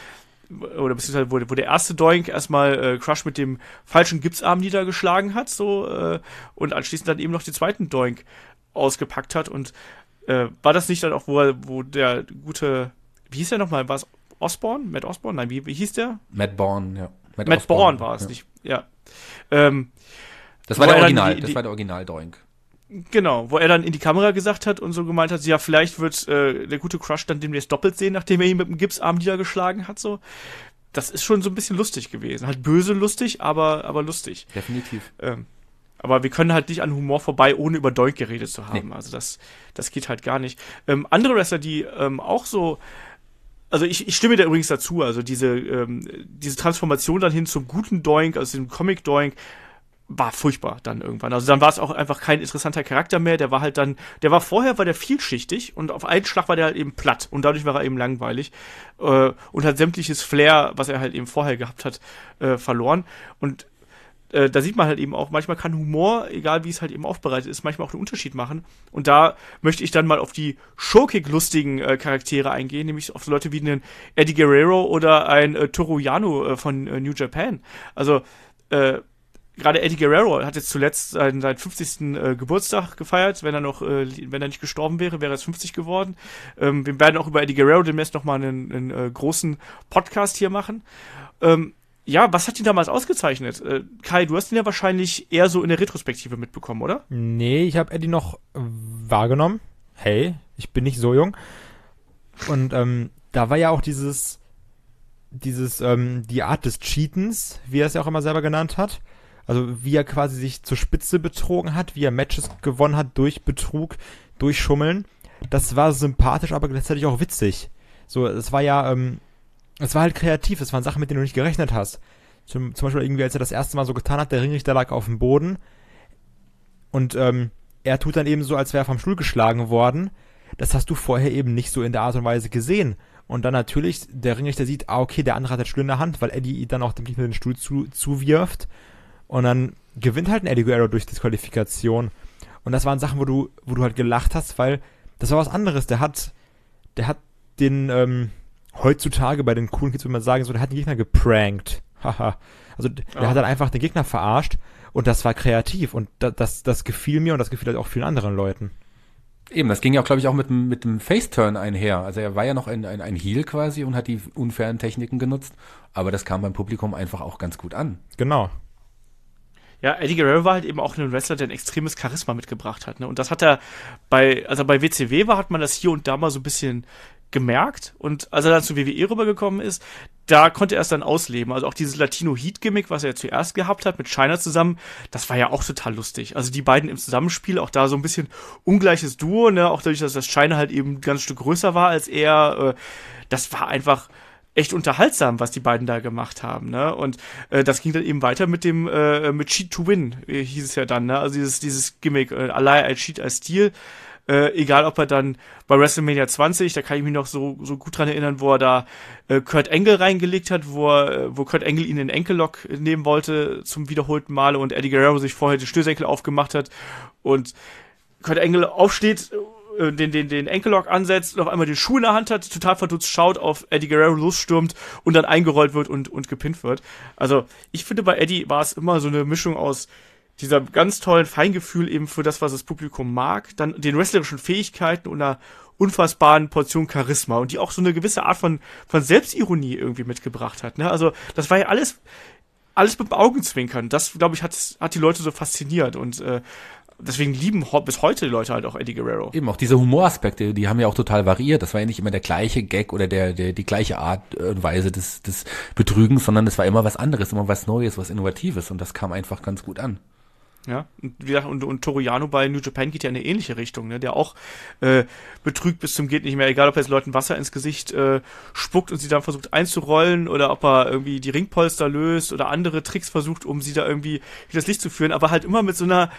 oder beziehungsweise wo der erste Doink erstmal Crush mit dem falschen Gipsarm niedergeschlagen hat, und anschließend dann eben noch den zweiten Doink ausgepackt hat. Und war das nicht dann auch, wo der gute, wie hieß der nochmal, war es Osborne? Matt Osborne? Nein, wie hieß der? Matt Bourne, ja. Matt Bourne war es, nicht, ja. Das war der Original, das war der Original-Doink. Genau, wo er dann in die Kamera gesagt hat und so gemeint hat, ja, vielleicht wird der gute Crush dann demnächst doppelt sehen, nachdem er ihn mit dem Gipsarm niedergeschlagen hat, so. Das ist schon so ein bisschen lustig gewesen. Halt böse lustig, aber lustig. Definitiv. Aber wir können halt nicht an Humor vorbei, ohne über Doink geredet zu haben. Nee. Also das geht halt gar nicht. Andere Wrestler, die auch so... Also ich stimme da übrigens dazu, also diese Transformation dann hin zum guten Doink, also dem Comic-Doink, war furchtbar dann irgendwann. Also dann war es auch einfach kein interessanter Charakter mehr, vorher war der vielschichtig und auf einen Schlag war der halt eben platt und dadurch war er eben langweilig und hat sämtliches Flair, was er halt eben vorher gehabt hat, verloren. Und da sieht man halt eben auch, manchmal kann Humor, egal wie es halt eben aufbereitet ist, manchmal auch einen Unterschied machen. Und da möchte ich dann mal auf die showkick-lustigen Charaktere eingehen, nämlich auf so Leute wie einen Eddie Guerrero oder ein Toru Yano von New Japan. Also, gerade Eddie Guerrero hat jetzt zuletzt seinen 50. Geburtstag gefeiert. Wenn er nicht gestorben wäre, wäre er jetzt 50 geworden. Wir werden auch über Eddie Guerrero demnächst nochmal einen großen Podcast hier machen. Ja, was hat ihn damals ausgezeichnet? Kai, du hast ihn ja wahrscheinlich eher so in der Retrospektive mitbekommen, oder? Nee, ich habe Eddie noch wahrgenommen. Hey, ich bin nicht so jung. Und da war ja auch die Art des Cheatens, wie er es ja auch immer selber genannt hat. Also wie er quasi sich zur Spitze betrogen hat, wie er Matches gewonnen hat durch Betrug, durch Schummeln. Das war sympathisch, aber gleichzeitig auch witzig. So, es war ja... Es war halt kreativ, es waren Sachen, mit denen du nicht gerechnet hast. Zum Beispiel irgendwie, als er das erste Mal so getan hat, der Ringrichter lag auf dem Boden und er tut dann eben so, als wäre er vom Stuhl geschlagen worden. Das hast du vorher eben nicht so in der Art und Weise gesehen. Und dann natürlich, der Ringrichter sieht, okay, der andere hat den Stuhl in der Hand, weil Eddie dann auch dem Gegner den Stuhl zuwirft. Und dann gewinnt halt ein Eddie Guerrero durch Disqualifikation. Und das waren Sachen, wo du halt gelacht hast, weil das war was anderes. Der hat den, heutzutage bei den coolen Kids würde man sagen, so, der hat den Gegner geprankt. haha. Also der hat dann einfach den Gegner verarscht und das war kreativ und das gefiel mir und das gefiel halt auch vielen anderen Leuten. Eben, das ging ja auch, glaube ich, auch mit dem Face-Turn einher. Also er war ja noch ein Heel quasi und hat die unfairen Techniken genutzt, aber das kam beim Publikum einfach auch ganz gut an. Genau. Ja, Eddie Guerrero war halt eben auch ein Wrestler, der ein extremes Charisma mitgebracht hat. Ne? Und das hat er bei WCW hat man das hier und da mal so ein bisschen gemerkt. Und als er dann zu WWE rübergekommen ist, da konnte er es dann ausleben. Also auch dieses Latino-Heat-Gimmick, was er zuerst gehabt hat mit Chyna zusammen, das war ja auch total lustig. Also die beiden im Zusammenspiel, auch da so ein bisschen ungleiches Duo, ne? Auch dadurch, dass das Chyna halt eben ein ganz Stück größer war als er. Das war einfach echt unterhaltsam, was die beiden da gemacht haben, ne? Und das ging dann eben weiter mit dem mit Cheat to Win, hieß es ja dann, ne? Also dieses Gimmick, I cheat, I steal. Egal, ob er dann bei WrestleMania 20, da kann ich mich noch so gut dran erinnern, wo er da Kurt Angle reingelegt hat, wo Kurt Angle ihn in den Enkellock nehmen wollte zum wiederholten Male und Eddie Guerrero sich vorher den Schnürsenkel aufgemacht hat und Kurt Angle aufsteht, den Enkellock ansetzt und auf einmal den Schuh in der Hand hat, total verdutzt schaut, auf Eddie Guerrero losstürmt und dann eingerollt wird und gepinnt wird. Also ich finde, bei Eddie war es immer so eine Mischung aus dieser ganz tollen Feingefühl eben für das, was das Publikum mag, dann den wrestlerischen Fähigkeiten und einer unfassbaren Portion Charisma und die auch so eine gewisse Art von Selbstironie irgendwie mitgebracht hat, ne? Also das war ja alles mit dem Augenzwinkern. Das, glaube ich, hat die Leute so fasziniert und deswegen lieben bis heute die Leute halt auch Eddie Guerrero. Eben auch diese Humoraspekte, die haben ja auch total variiert. Das war ja nicht immer der gleiche Gag oder die gleiche Art und Weise des Betrügens, sondern es war immer was anderes, immer was Neues, was Innovatives und das kam einfach ganz gut an. Ja, und wie gesagt, und Toru Yano bei New Japan geht ja in eine ähnliche Richtung, ne? Der auch betrügt bis zum geht nicht mehr, egal ob er jetzt Leuten Wasser ins Gesicht spuckt und sie dann versucht einzurollen oder ob er irgendwie die Ringpolster löst oder andere Tricks versucht, um sie da irgendwie in das Licht zu führen, aber halt immer mit so einer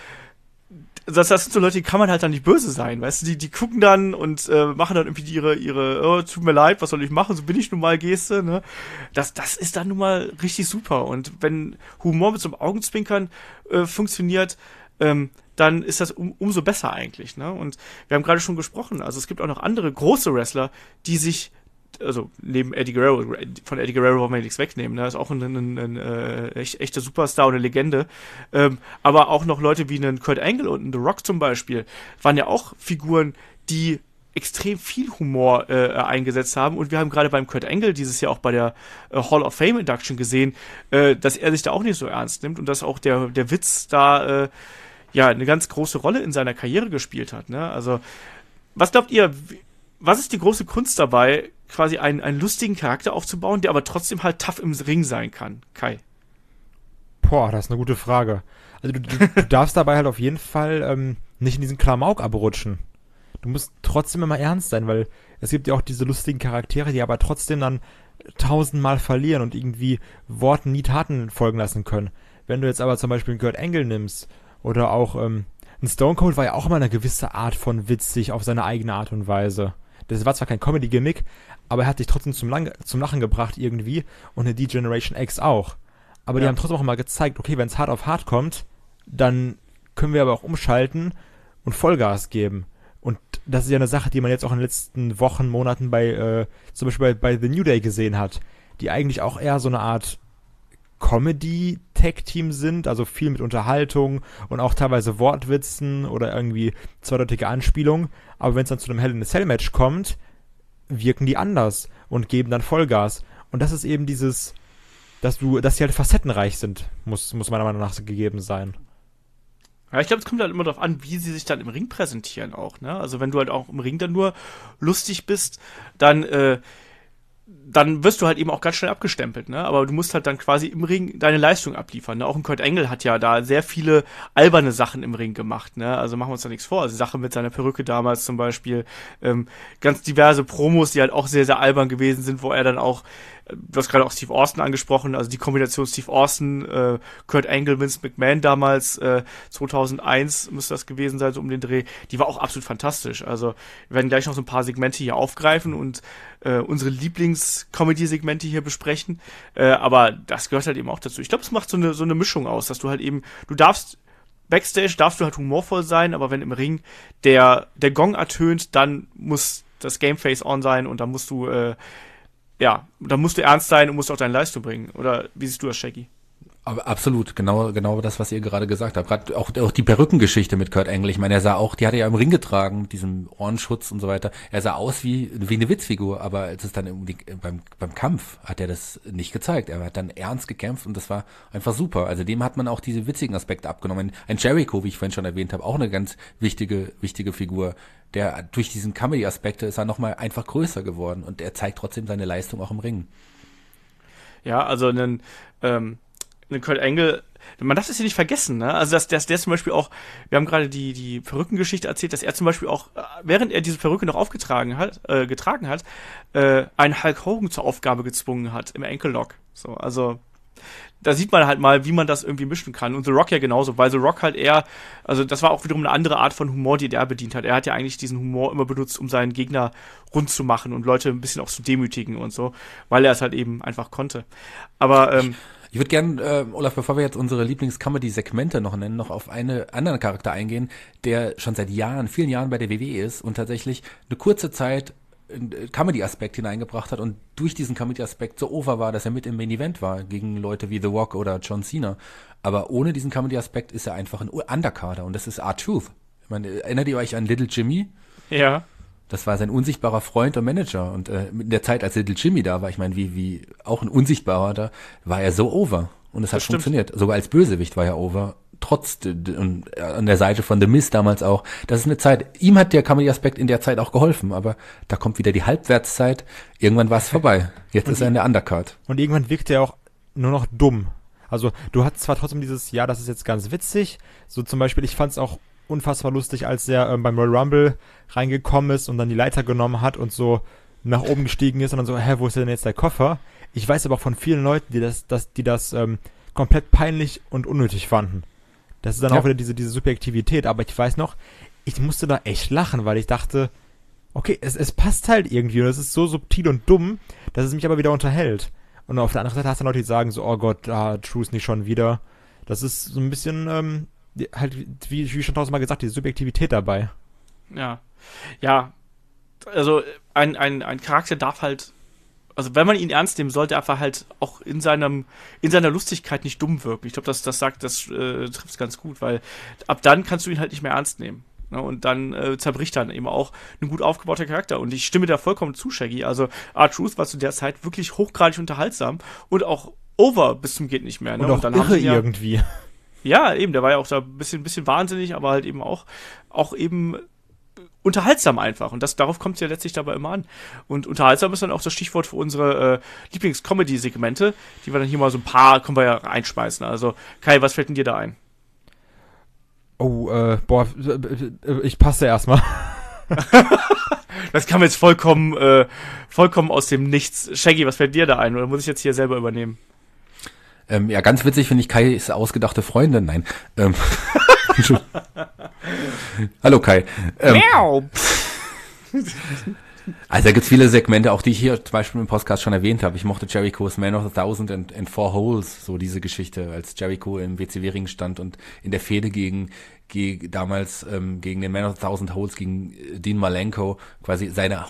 das sind so Leute, die kann man halt dann nicht böse sein, weißt du, die gucken dann und machen dann irgendwie ihre oh, tut mir leid, was soll ich machen, so bin ich nun mal Geste, ne? Das ist dann nun mal richtig super und wenn Humor mit so einem Augenzwinkern funktioniert, dann ist das umso besser eigentlich, ne? Und wir haben gerade schon gesprochen, also es gibt auch noch andere große Wrestler, die sich also neben Eddie Guerrero, von Eddie Guerrero wollen wir nichts wegnehmen, ne? Ist auch ein echter Superstar und eine Legende. Aber auch noch Leute wie einen Kurt Angle und einen The Rock zum Beispiel waren ja auch Figuren, die extrem viel Humor eingesetzt haben. Und wir haben gerade beim Kurt Angle dieses Jahr auch bei der Hall of Fame Induction gesehen, dass er sich da auch nicht so ernst nimmt und dass auch der Witz da ja eine ganz große Rolle in seiner Karriere gespielt hat, ne? Also, was glaubt ihr, was ist die große Kunst dabei, quasi einen lustigen Charakter aufzubauen, der aber trotzdem halt tough im Ring sein kann? Kai? Boah, das ist eine gute Frage. Also du darfst dabei halt auf jeden Fall nicht in diesen Klamauk abrutschen. Du musst trotzdem immer ernst sein, weil es gibt ja auch diese lustigen Charaktere, die aber trotzdem dann 1000-mal verlieren und irgendwie Worten nie Taten folgen lassen können. Wenn du jetzt aber zum Beispiel einen Kurt Angle nimmst oder auch ein Stone Cold war ja auch immer eine gewisse Art von witzig auf seine eigene Art und Weise. Das war zwar kein Comedy-Gimmick, aber er hat dich trotzdem zum Lachen gebracht irgendwie und eine D-Generation X auch. Aber die haben trotzdem auch immer gezeigt, okay, wenn es hart auf hart kommt, dann können wir aber auch umschalten und Vollgas geben. Und das ist ja eine Sache, die man jetzt auch in den letzten Wochen, Monaten zum Beispiel bei The New Day gesehen hat, die eigentlich auch eher so eine Art Comedy-Tag-Team sind, also viel mit Unterhaltung und auch teilweise Wortwitzen oder irgendwie zweideutige Anspielungen. Aber wenn es dann zu einem Hell in a Cell-Match kommt, wirken die anders und geben dann Vollgas. Und das ist eben dieses, dass sie halt facettenreich sind, muss meiner Meinung nach gegeben sein. Ja, ich glaube, es kommt halt immer darauf an, wie sie sich dann im Ring präsentieren auch, ne? Also wenn du halt auch im Ring dann nur lustig bist, dann wirst du halt eben auch ganz schnell abgestempelt, ne? Aber du musst halt dann quasi im Ring deine Leistung abliefern, ne? Auch ein Kurt Angle hat ja da sehr viele alberne Sachen im Ring gemacht, ne? Also machen wir uns da nichts vor. Also Sache mit seiner Perücke damals zum Beispiel, ganz diverse Promos, die halt auch sehr, sehr albern gewesen sind, wo er dann auch, du hast gerade auch Steve Austin angesprochen, also die Kombination Steve Austin, Kurt Angle, Vince McMahon damals, 2001 müsste das gewesen sein, so um den Dreh, die war auch absolut fantastisch. Also wir werden gleich noch so ein paar Segmente hier aufgreifen und unsere Lieblings-Comedy-Segmente hier besprechen, aber das gehört halt eben auch dazu. Ich glaube, es macht so eine Mischung aus, dass du halt eben, Backstage darfst du halt humorvoll sein, aber wenn im Ring der Gong ertönt, dann muss das Gameface on sein und dann musst du ja, da musst du ernst sein und musst auch deine Leistung bringen. Oder wie siehst du das, Shaggy? Aber absolut, genau das, was ihr gerade gesagt habt. Gerade auch die Perückengeschichte mit Kurt Angle. Ich meine, er sah auch, die hat er ja im Ring getragen, mit diesem Ohrenschutz und so weiter. Er sah aus wie eine Witzfigur, aber als es dann beim Kampf hat er das nicht gezeigt. Er hat dann ernst gekämpft und das war einfach super. Also dem hat man auch diese witzigen Aspekte abgenommen. Ein Jericho, wie ich vorhin schon erwähnt habe, auch eine ganz wichtige Figur. Der durch diesen Comedy-Aspekte ist er nochmal einfach größer geworden und er zeigt trotzdem seine Leistung auch im Ring. Ja, also einen Kurt Angle, man darf das ja nicht vergessen, ne? Also dass der zum Beispiel auch, wir haben gerade die Perückengeschichte erzählt, dass er zum Beispiel auch, während er diese Perücke noch getragen hat, einen Hulk Hogan zur Aufgabe gezwungen hat im Ankle Lock. So, also da sieht man halt mal, wie man das irgendwie mischen kann. Und The Rock ja genauso, weil The Rock halt eher, also das war auch wiederum eine andere Art von Humor, die er bedient hat. Er hat ja eigentlich diesen Humor immer benutzt, um seinen Gegner rund zu machen und Leute ein bisschen auch zu demütigen und so, weil er es halt eben einfach konnte. Aber ich würde gerne, Olaf, bevor wir jetzt unsere Lieblings-Comedy-Segmente noch nennen, noch auf einen anderen Charakter eingehen, der schon seit vielen Jahren bei der WWE ist und tatsächlich eine kurze Zeit einen Comedy-Aspekt hineingebracht hat und durch diesen Comedy-Aspekt so over war, dass er mit im Main-Event war gegen Leute wie The Rock oder John Cena. Aber ohne diesen Comedy-Aspekt ist er einfach ein Undercarder und das ist R-Truth. Ich meine, erinnert ihr euch an Little Jimmy? ja. Das war sein unsichtbarer Freund und Manager. Und in der Zeit, als Little Jimmy da war, ich meine, wie auch ein Unsichtbarer, da war er so over. Und es hat funktioniert. Sogar als Bösewicht war er over. Trotz an der Seite von The Miz damals auch. Das ist eine Zeit, ihm hat der Comedy-Aspekt in der Zeit auch geholfen. Aber da kommt wieder die Halbwertszeit. Irgendwann war es vorbei. Jetzt ist er in der Undercard. Und irgendwann wirkt er auch nur noch dumm. Also du hast zwar trotzdem dieses, ja, das ist jetzt ganz witzig. So zum Beispiel, ich fand es auch unfassbar lustig, als er beim Royal Rumble reingekommen ist und dann die Leiter genommen hat und so nach oben gestiegen ist und dann so, wo ist denn jetzt der Koffer? Ich weiß aber auch von vielen Leuten, die das komplett peinlich und unnötig fanden. Das ist dann auch wieder diese Subjektivität, aber ich weiß noch, ich musste da echt lachen, weil ich dachte, okay, es passt halt irgendwie und es ist so subtil und dumm, dass es mich aber wieder unterhält. Und auf der anderen Seite hast du Leute, die sagen so, oh Gott, Truth nicht schon wieder. Das ist so ein bisschen halt, wie schon tausendmal gesagt, die Subjektivität dabei. Ja. Ja. Also, ein Charakter darf halt, also wenn man ihn ernst nehmen sollte, einfach halt auch in seiner Lustigkeit nicht dumm wirken. Ich glaube, das trifft es ganz gut, weil ab dann kannst du ihn halt nicht mehr ernst nehmen. Ne? Und dann zerbricht dann eben auch ein gut aufgebauter Charakter. Und ich stimme da vollkommen zu, Shaggy. Also, R-Truth war zu der Zeit wirklich hochgradig unterhaltsam und auch over bis zum geht nicht mehr. Ne? Und auch dann irre haben sie irgendwie. Ja, eben, der war ja auch da ein bisschen wahnsinnig, aber halt eben auch eben unterhaltsam einfach. Und darauf kommt es ja letztlich dabei immer an. Und unterhaltsam ist dann auch das Stichwort für unsere Lieblings-Comedy-Segmente, die wir dann hier mal so ein paar, können wir ja reinschmeißen. Also, Kai, was fällt denn dir da ein? Oh, ich passe erstmal. Das kam jetzt vollkommen aus dem Nichts. Shaggy, was fällt dir da ein? Oder muss ich jetzt hier selber übernehmen? Ja, ganz witzig finde ich Kais ausgedachte Freundin. Nein. Hallo Kai. Miau! Also da gibt's viele Segmente, auch die ich hier zum Beispiel im Podcast schon erwähnt habe. Ich mochte Jerichos Man of the Thousand and Four Holes, so diese Geschichte, als Jericho im WCW-Ring stand und in der Fehde gegen den Man of the Thousand Holes, gegen Dean Malenko, quasi seine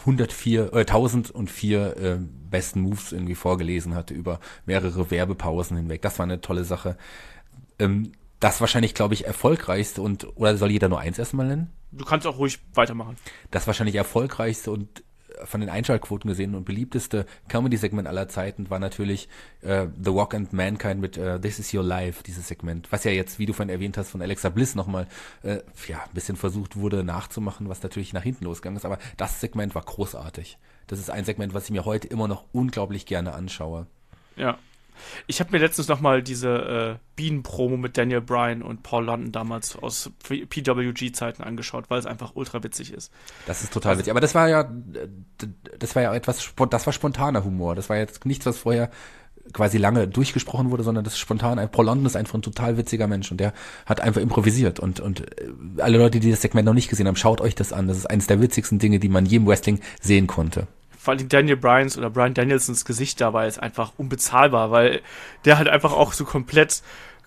1004 besten Moves irgendwie vorgelesen hatte über mehrere Werbepausen hinweg. Das war eine tolle Sache. Das wahrscheinlich, glaube ich, erfolgreichste oder soll jeder nur eins erstmal nennen? Du kannst auch ruhig weitermachen. Das wahrscheinlich erfolgreichste und von den Einschaltquoten gesehen und beliebteste Comedy-Segment aller Zeiten war natürlich The Rock and Mankind mit This Is Your Life, dieses Segment, was ja jetzt, wie du vorhin erwähnt hast, von Alexa Bliss nochmal ein bisschen versucht wurde nachzumachen, was natürlich nach hinten losgegangen ist, aber das Segment war großartig. Das ist ein Segment, was ich mir heute immer noch unglaublich gerne anschaue. Ja. Ich habe mir letztens nochmal diese Bienen-Promo mit Daniel Bryan und Paul London damals aus PWG-Zeiten angeschaut, weil es einfach ultra witzig ist. Das ist total witzig. Aber das war ja etwas, das war spontaner Humor. Das war jetzt nichts, was vorher quasi lange durchgesprochen wurde, sondern das ist spontan. Paul London ist einfach ein total witziger Mensch und der hat einfach improvisiert. Und alle Leute, die das Segment noch nicht gesehen haben, schaut euch das an. Das ist eines der witzigsten Dinge, die man je im Wrestling sehen konnte. Vor allem Daniel Bryans oder Bryan Danielsons Gesicht dabei ist einfach unbezahlbar, weil der halt einfach auch so komplett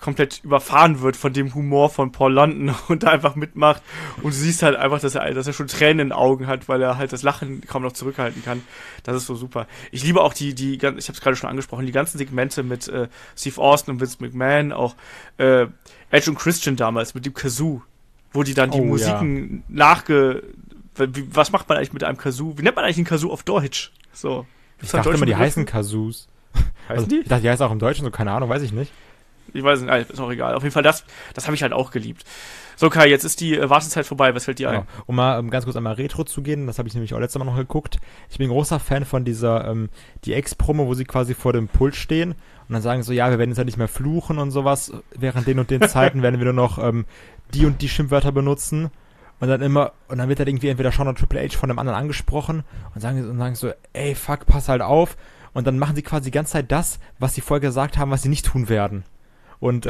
komplett überfahren wird von dem Humor von Paul London und da einfach mitmacht und du siehst halt einfach, dass er schon Tränen in den Augen hat, weil er halt das Lachen kaum noch zurückhalten kann. Das ist so super. Ich liebe auch ich habe es gerade schon angesprochen, die ganzen Segmente mit Steve Austin und Vince McMahon, auch Edge und Christian damals mit dem Kazoo, wo die dann die Musiken was macht man eigentlich mit einem Kazoo? Wie nennt man eigentlich einen Kazoo auf Deutsch? So. Ich dachte immer, die heißen Kazoos. Heißen die? Ich dachte, die heißen auch im Deutschen, so keine Ahnung, weiß ich nicht. Ich weiß nicht, ist auch egal. Auf jeden Fall, das habe ich halt auch geliebt. So, Kai, jetzt ist die Wartezeit vorbei. Was fällt dir ein? Um mal ganz kurz einmal Retro zu gehen, das habe ich nämlich auch letztes Mal noch geguckt. Ich bin ein großer Fan von dieser die Ex-Promo, wo sie quasi vor dem Pult stehen und dann sagen so, ja, wir werden jetzt halt nicht mehr fluchen und sowas. Während den und den Zeiten werden wir nur noch die und die Schimpfwörter benutzen. Und dann wird halt irgendwie entweder Shawn oder Triple H von dem anderen angesprochen und sagen so, ey, fuck, pass halt auf. Und dann machen sie quasi die ganze Zeit das, was sie vorher gesagt haben, was sie nicht tun werden. Und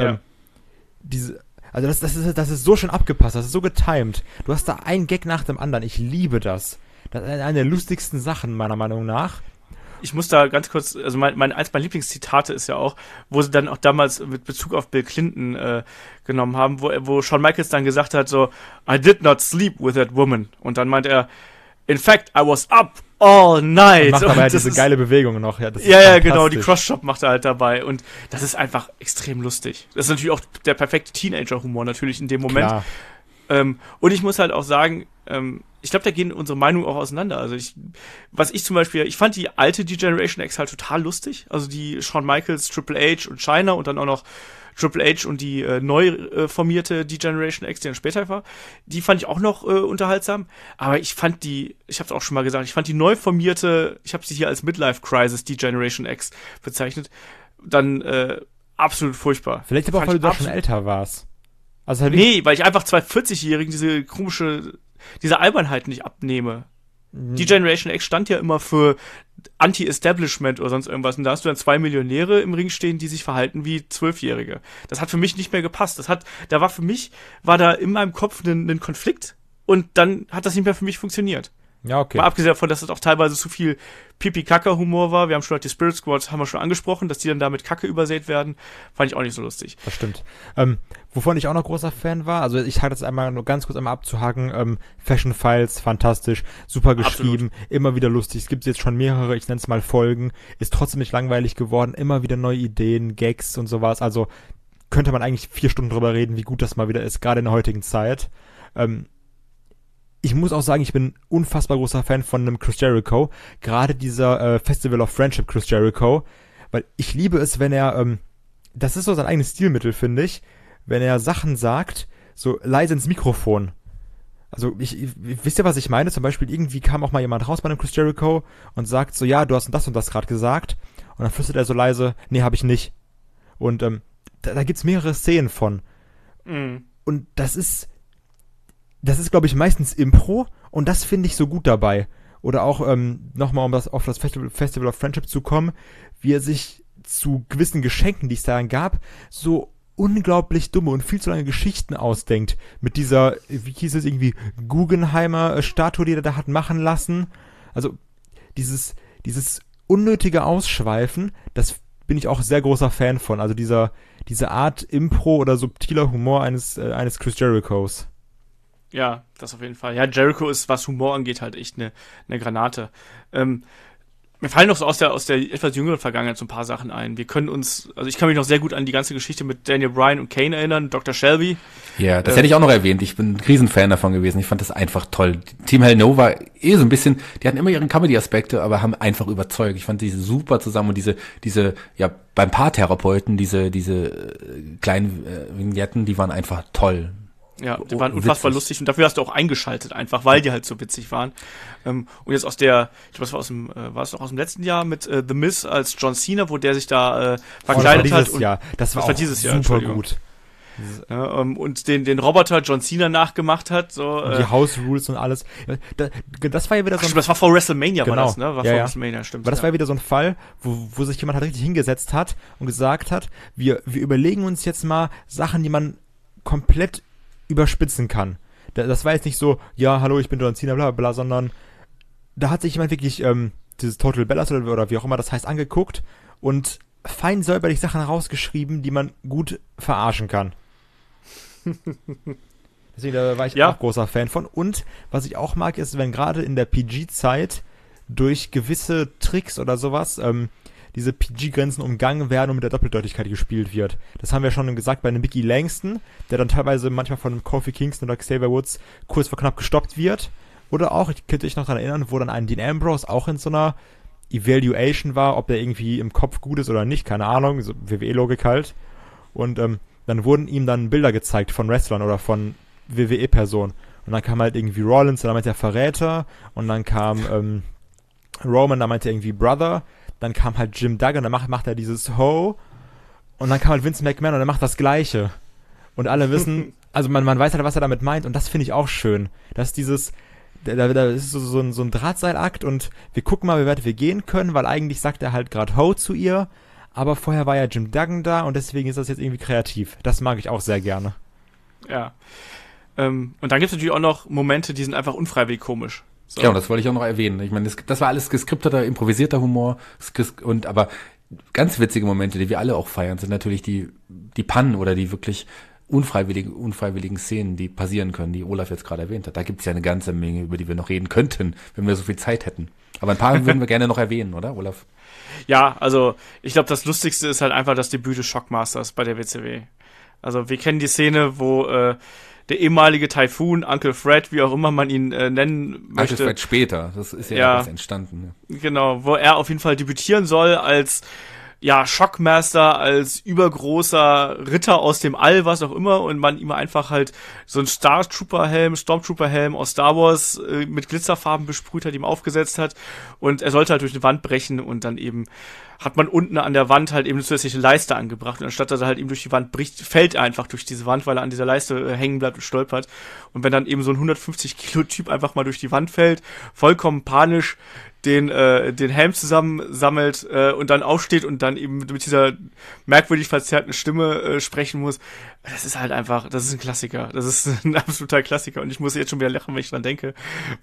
das ist so schön abgepasst, das ist so getimed. Du hast da einen Gag nach dem anderen. Ich liebe das. Das ist eine der lustigsten Sachen, meiner Meinung nach. Ich muss da ganz kurz, also eins meiner Lieblingszitate ist ja auch, wo sie dann auch damals mit Bezug auf Bill Clinton genommen haben, wo Shawn Michaels dann gesagt hat, so, I did not sleep with that woman. Und dann meint er, in fact, I was up all night. Und macht aber halt diese geile Bewegung noch. Ja, genau, die Cross-Chop macht er halt dabei. Und das ist einfach extrem lustig. Das ist natürlich auch der perfekte Teenager-Humor natürlich in dem Moment. Klar. Und ich muss halt auch sagen, ich glaube, da gehen unsere Meinungen auch auseinander. Also ich fand die alte D-Generation X halt total lustig. Also die Shawn Michaels, Triple H und Chyna und dann auch noch Triple H und die neu formierte D-Generation X, die dann später war, die fand ich auch noch unterhaltsam. Aber ich fand ich habe es auch schon mal gesagt, ich fand die neu formierte, ich habe sie hier als Midlife Crisis D-Generation X bezeichnet, dann absolut furchtbar. Vielleicht aber auch, weil du da schon älter warst. Also halt weil ich einfach 40-Jährigen diese Albernheit nicht abnehme. Die Generation X stand ja immer für Anti-Establishment oder sonst irgendwas. Und da hast du dann 2 Millionäre im Ring stehen, die sich verhalten wie 12-Jährige. Das hat für mich nicht mehr gepasst. War da in meinem Kopf ein Konflikt und dann hat das nicht mehr für mich funktioniert. Ja, okay. Mal abgesehen davon, dass es auch teilweise zu viel Pipi-Kaka-Humor war. Wir haben schon die Spirit Squad, haben wir schon angesprochen, dass die dann da mit Kacke übersät werden. Fand ich auch nicht so lustig. Das stimmt. Wovon ich auch noch großer Fan war, also ich hatte das einmal nur ganz kurz abzuhaken, Fashion Files, fantastisch, super geschrieben, absolut. Immer wieder lustig. Es gibt jetzt schon mehrere, ich nenne es mal Folgen, ist trotzdem nicht langweilig geworden, immer wieder neue Ideen, Gags und sowas. Also könnte man eigentlich 4 Stunden drüber reden, wie gut das mal wieder ist, gerade in der heutigen Zeit. Ich muss auch sagen, ich bin unfassbar großer Fan von einem Chris Jericho. Gerade dieser Festival of Friendship Chris Jericho. Weil ich liebe es, wenn er, das ist so sein eigenes Stilmittel, finde ich, wenn er Sachen sagt, so leise ins Mikrofon. Also, wisst ihr, was ich meine? Zum Beispiel, irgendwie kam auch mal jemand raus bei einem Chris Jericho und sagt so, ja, du hast und das gerade gesagt. Und dann flüstert er so leise, nee, hab ich nicht. Und da gibt's mehrere Szenen von. Mhm. Und das ist, glaube ich, meistens Impro und das finde ich so gut dabei. Oder auch, nochmal, auf das Festival of Friendship zu kommen, wie er sich zu gewissen Geschenken, die es daran gab, so unglaublich dumme und viel zu lange Geschichten ausdenkt. Mit dieser, wie hieß es, irgendwie Guggenheimer Statue, die er da hat machen lassen. Also dieses unnötige Ausschweifen, das bin ich auch sehr großer Fan von. Also diese Art Impro oder subtiler Humor eines Chris Jerichos. Ja, das auf jeden Fall. Ja, Jericho ist, was Humor angeht, halt echt eine Granate. Mir fallen noch so aus der etwas jüngeren Vergangenheit so ein paar Sachen ein. Ich kann mich noch sehr gut an die ganze Geschichte mit Daniel Bryan und Kane erinnern, Dr. Shelby. Ja, das hätte ich auch noch erwähnt. Ich bin ein Riesenfan davon gewesen. Ich fand das einfach toll. Team Hell No war so ein bisschen, die hatten immer ihren Comedy-Aspekte, aber haben einfach überzeugt. Ich fand diese super zusammen und diese, ja, beim Paartherapeuten, diese kleinen Vignetten, die waren einfach toll. Ja, die waren unfassbar lustig und dafür hast du auch eingeschaltet einfach, weil die halt so witzig waren. Und jetzt ich glaube, das war es noch aus dem letzten Jahr mit The Miz als John Cena, wo der sich da verkleidet hat. Das war dieses Jahr super gut. Ja, und den Roboter John Cena nachgemacht hat. So, und die House Rules und alles. Das war ja wieder so das war vor WrestleMania, genau. War das, ne? War vor WrestleMania, stimmt. Aber das war ja wieder so ein Fall, wo sich jemand halt richtig hingesetzt hat und gesagt hat, wir überlegen uns jetzt mal Sachen, die man komplett überspitzen kann. Das war jetzt nicht so, ja, hallo, ich bin John Cena, bla bla, sondern da hat sich jemand wirklich dieses Total Bellas oder wie auch immer das heißt angeguckt und fein säuberlich Sachen rausgeschrieben, die man gut verarschen kann. Deswegen da war ich auch großer Fan von. Und was ich auch mag, ist, wenn gerade in der PG-Zeit durch gewisse Tricks oder sowas diese PG-Grenzen umgangen werden und mit der Doppeldeutigkeit gespielt wird. Das haben wir schon gesagt bei einem Mickey Langston, der dann teilweise manchmal von Kofi Kingston oder Xavier Woods kurz vor knapp gestoppt wird. Oder auch, ich könnte mich noch daran erinnern, wo dann ein Dean Ambrose auch in so einer Evaluation war, ob der irgendwie im Kopf gut ist oder nicht, keine Ahnung, so WWE-Logik halt. Und dann wurden ihm dann Bilder gezeigt von Wrestlern oder von WWE-Personen. Und dann kam halt irgendwie Rollins, da meinte er Verräter. Und dann kam Roman, da meinte er irgendwie Brother. Dann kam halt Jim Duggan, dann macht er dieses Ho. Und dann kam halt Vince McMahon und er macht das Gleiche. Und alle wissen, also man weiß halt, was er damit meint. Und das finde ich auch schön. Dass dieses, da ist so ein Drahtseilakt und wir gucken mal, wie weit wir gehen können, weil eigentlich sagt er halt gerade Ho zu ihr. Aber vorher war ja Jim Duggan da und deswegen ist das jetzt irgendwie kreativ. Das mag ich auch sehr gerne. Ja. Und dann gibt es natürlich auch noch Momente, die sind einfach unfreiwillig komisch. So. Ja, und das wollte ich auch noch erwähnen. Ich meine, das war alles geskripteter, improvisierter Humor, aber ganz witzige Momente, die wir alle auch feiern, sind natürlich die Pannen oder die wirklich unfreiwilligen Szenen, die passieren können, die Olaf jetzt gerade erwähnt hat. Da gibt es ja eine ganze Menge, über die wir noch reden könnten, wenn wir so viel Zeit hätten. Aber ein paar würden wir gerne noch erwähnen, oder, Olaf? Ja, also ich glaube, das Lustigste ist halt einfach das Debüt des Shockmasters bei der WCW. Also wir kennen die Szene, wo der ehemalige Typhoon, Uncle Fred, wie auch immer man ihn nennen möchte. Uncle Fred später, das ist ja etwas entstanden. Ja. Genau, wo er auf jeden Fall debütieren soll als Shockmaster, als übergroßer Ritter aus dem All, was auch immer, und man ihm einfach halt so einen Stormtrooper-Helm aus Star Wars mit Glitzerfarben besprüht hat, ihm aufgesetzt hat, und er sollte halt durch eine Wand brechen, und dann eben hat man unten an der Wand halt eben eine zusätzliche Leiste angebracht, und anstatt dass er halt eben durch die Wand bricht, fällt er einfach durch diese Wand, weil er an dieser Leiste hängen bleibt und stolpert. Und wenn dann eben so ein 150-Kilo-Typ einfach mal durch die Wand fällt, vollkommen panisch den Helm zusammensammelt und dann aufsteht und dann eben mit dieser merkwürdig verzerrten Stimme sprechen muss, das ist halt einfach, das ist ein Klassiker. Das ist ein absoluter Klassiker, und ich muss jetzt schon wieder lachen, wenn ich dran denke.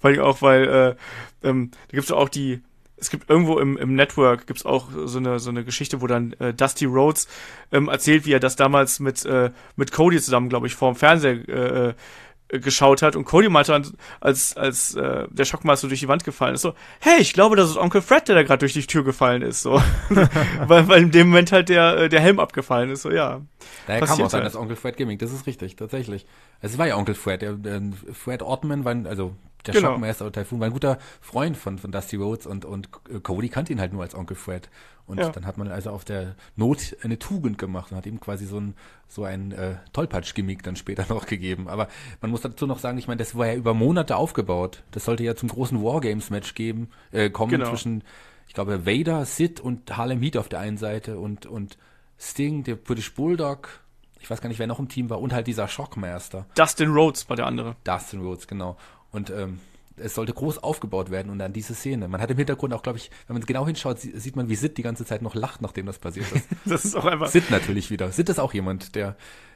Weil da gibt's auch es gibt irgendwo im Network gibt's auch so eine Geschichte, wo dann Dusty Rhodes erzählt, wie er das damals mit Cody zusammen, glaube ich, vorm Fernseher geschaut hat, und Cody meinte dann, als der Schockmaster durch die Wand gefallen ist, so, hey, ich glaube, das ist Onkel Fred, der da gerade durch die Tür gefallen ist, so. weil in dem Moment halt der Helm abgefallen ist, so, ja. Daher kam auch das Onkel Fred Gimmick, das ist richtig, tatsächlich. Es war ja Onkel Fred, Fred Ortman war, also der Schockmaster oder Typhoon war ein guter Freund von Dusty Rhodes, und Cody kannte ihn halt nur als Onkel Fred. Und dann hat man also auf der Not eine Tugend gemacht und hat ihm quasi so ein Tollpatsch-Gimmick dann später noch gegeben. Aber man muss dazu noch sagen, ich meine, das war ja über Monate aufgebaut. Das sollte ja zum großen Wargames-Match kommen zwischen, ich glaube, Vader, Sid und Harlem Heat auf der einen Seite und Sting, der British Bulldog, ich weiß gar nicht, wer noch im Team war, und halt dieser Shockmaster. Dustin Rhodes war der andere. Dustin Rhodes, genau. Und es sollte groß aufgebaut werden, und dann diese Szene. Man hat im Hintergrund auch, glaube ich, wenn man genau hinschaut, sieht man, wie Sid die ganze Zeit noch lacht, nachdem das passiert ist. Das ist auch einfach... Sid natürlich wieder. Sid ist auch jemand, der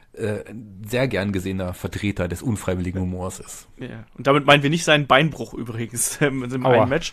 sehr gern gesehener Vertreter des unfreiwilligen Humors ist. Ja. Und damit meinen wir nicht seinen Beinbruch übrigens im einen Match,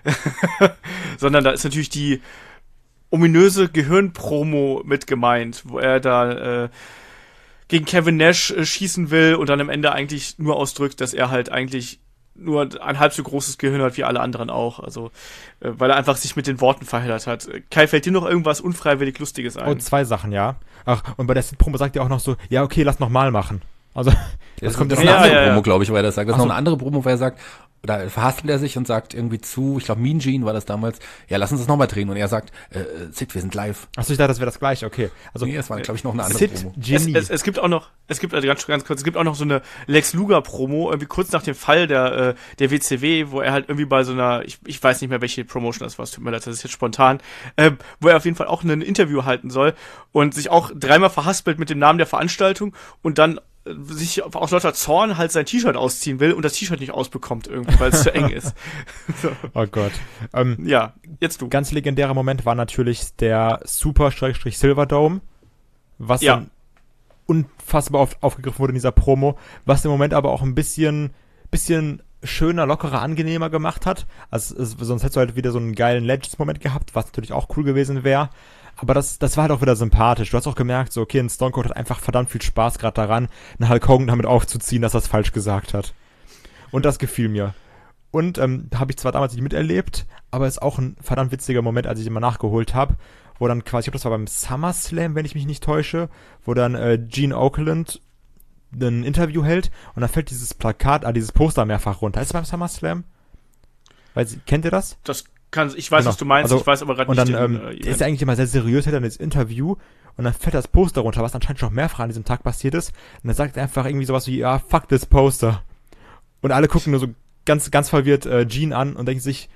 sondern da ist natürlich die ominöse Gehirnpromo mit gemeint, wo er da gegen Kevin Nash schießen will und dann am Ende eigentlich nur ausdrückt, dass er halt eigentlich nur ein halb so großes Gehirn hat wie alle anderen auch. Also, weil er einfach sich mit den Worten verheddert hat. Kai, fällt dir noch irgendwas unfreiwillig Lustiges ein? Oh, 2 Sachen, ja. Ach, und bei der Promo sagt er auch noch so, ja, okay, lass nochmal machen. Also, das kommt eine andere Promo, glaube ich, wo er das sagt. Das ist noch eine andere Promo, wo er sagt, da verhaspelt er sich und sagt irgendwie zu, ich glaube Mean Gene war das damals, ja, lass uns das nochmal drehen. Und er sagt, Sid, wir sind live. Achso, ich dachte, das wäre das gleiche, okay. Also, nee, es war, glaube ich, noch eine andere Sid, Promo. Es gibt auch noch, ganz kurz, es gibt auch noch so eine Lex Luger-Promo, irgendwie kurz nach dem Fall der WCW, wo er halt irgendwie bei so einer, ich weiß nicht mehr, welche Promotion das war, es tut mir leid, das ist jetzt spontan, wo er auf jeden Fall auch ein Interview halten soll und sich auch 3-mal verhaspelt mit dem Namen der Veranstaltung und dann sich aus lauter Zorn halt sein T-Shirt ausziehen will und das T-Shirt nicht ausbekommt irgendwie, weil es zu eng ist. So. Oh Gott. Ja, jetzt du. Ganz legendärer Moment war natürlich der Super-Silverdome, was dann unfassbar oft aufgegriffen wurde in dieser Promo, was im Moment aber auch ein bisschen schöner, lockerer, angenehmer gemacht hat. Also sonst hättest du halt wieder so einen geilen Legends-Moment gehabt, was natürlich auch cool gewesen wäre. Aber das war halt auch wieder sympathisch. Du hast auch gemerkt, so, okay, ein Stone Cold hat einfach verdammt viel Spaß gerade daran, einen Hulk Hogan damit aufzuziehen, dass er es falsch gesagt hat. Und das gefiel mir. Und habe ich zwar damals nicht miterlebt, aber ist auch ein verdammt witziger Moment, als ich immer nachgeholt habe, wo dann quasi, ich glaube, das war beim SummerSlam, wenn ich mich nicht täusche, wo dann Gene Okerlund ein Interview hält und dann fällt dieses Plakat, dieses Poster mehrfach runter. Ist es beim SummerSlam? Kennt ihr das? Ich weiß, was du meinst, also, ich weiß aber gerade nicht. Und dann ist er eigentlich immer sehr seriös, hält dann das Interview und dann fällt das Poster runter, was anscheinend schon mehrfach an diesem Tag passiert ist. Und dann sagt er einfach irgendwie sowas wie, ja, fuck this Poster. Und alle gucken nur so ganz, ganz verwirrt Gene an und denken sich,